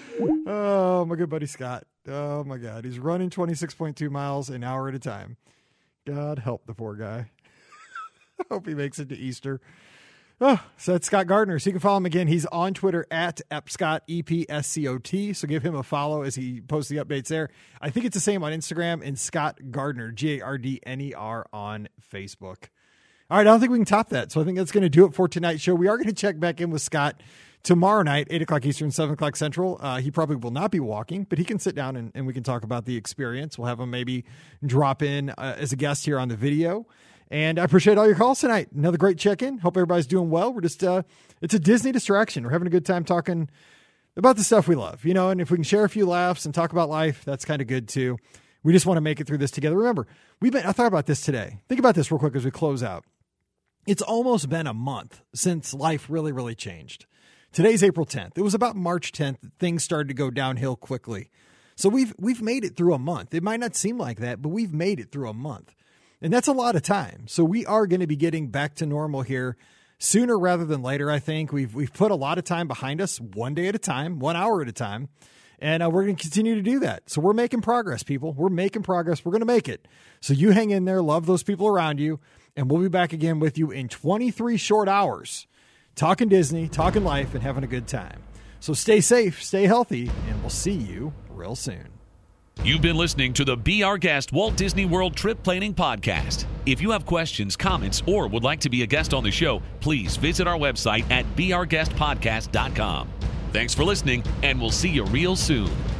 Oh, my good buddy Scott. Oh, my God. He's running twenty-six point two miles an hour at a time. God help the poor guy. Hope he makes it to Easter. Oh, so that's Scott Gardner. So you can follow him again. He's on Twitter at Epscott, E P S C O T. So give him a follow as he posts the updates there. I think it's the same on Instagram, and Scott Gardner, G A R D N E R on Facebook. All right, I don't think we can top that. So I think that's going to do it for tonight's show. We are going to check back in with Scott tomorrow night, eight o'clock Eastern, seven o'clock Central. Uh, he probably will not be walking, but he can sit down and, and we can talk about the experience. We'll have him maybe drop in uh, as a guest here on the video. And I appreciate all your calls tonight. Another great check-in. Hope everybody's doing well. We're just, uh, it's a Disney distraction. We're having a good time talking about the stuff we love, you know, and if we can share a few laughs and talk about life, that's kind of good too. We just want to make it through this together. Remember, we've been, I thought about this today. Think about this real quick as we close out. It's almost been a month since life really, really changed. Today's April tenth. It was about March tenth that things started to go downhill quickly. So we've, we've made it through a month. It might not seem like that, but we've made it through a month. And that's a lot of time. So we are going to be getting back to normal here sooner rather than later, I think. We've we've put a lot of time behind us, one day at a time, one hour at a time. And uh, we're going to continue to do that. So we're making progress, people. We're making progress. We're going to make it. So you hang in there, love those people around you, and we'll be back again with you in twenty-three short hours, talking Disney, talking life, and having a good time. So stay safe, stay healthy, and we'll see you real soon. You've been listening to the Be Our Guest Walt Disney World Trip Planning Podcast. If you have questions, comments, or would like to be a guest on the show, please visit our website at be our guest podcast dot com. Thanks for listening, and we'll see you real soon.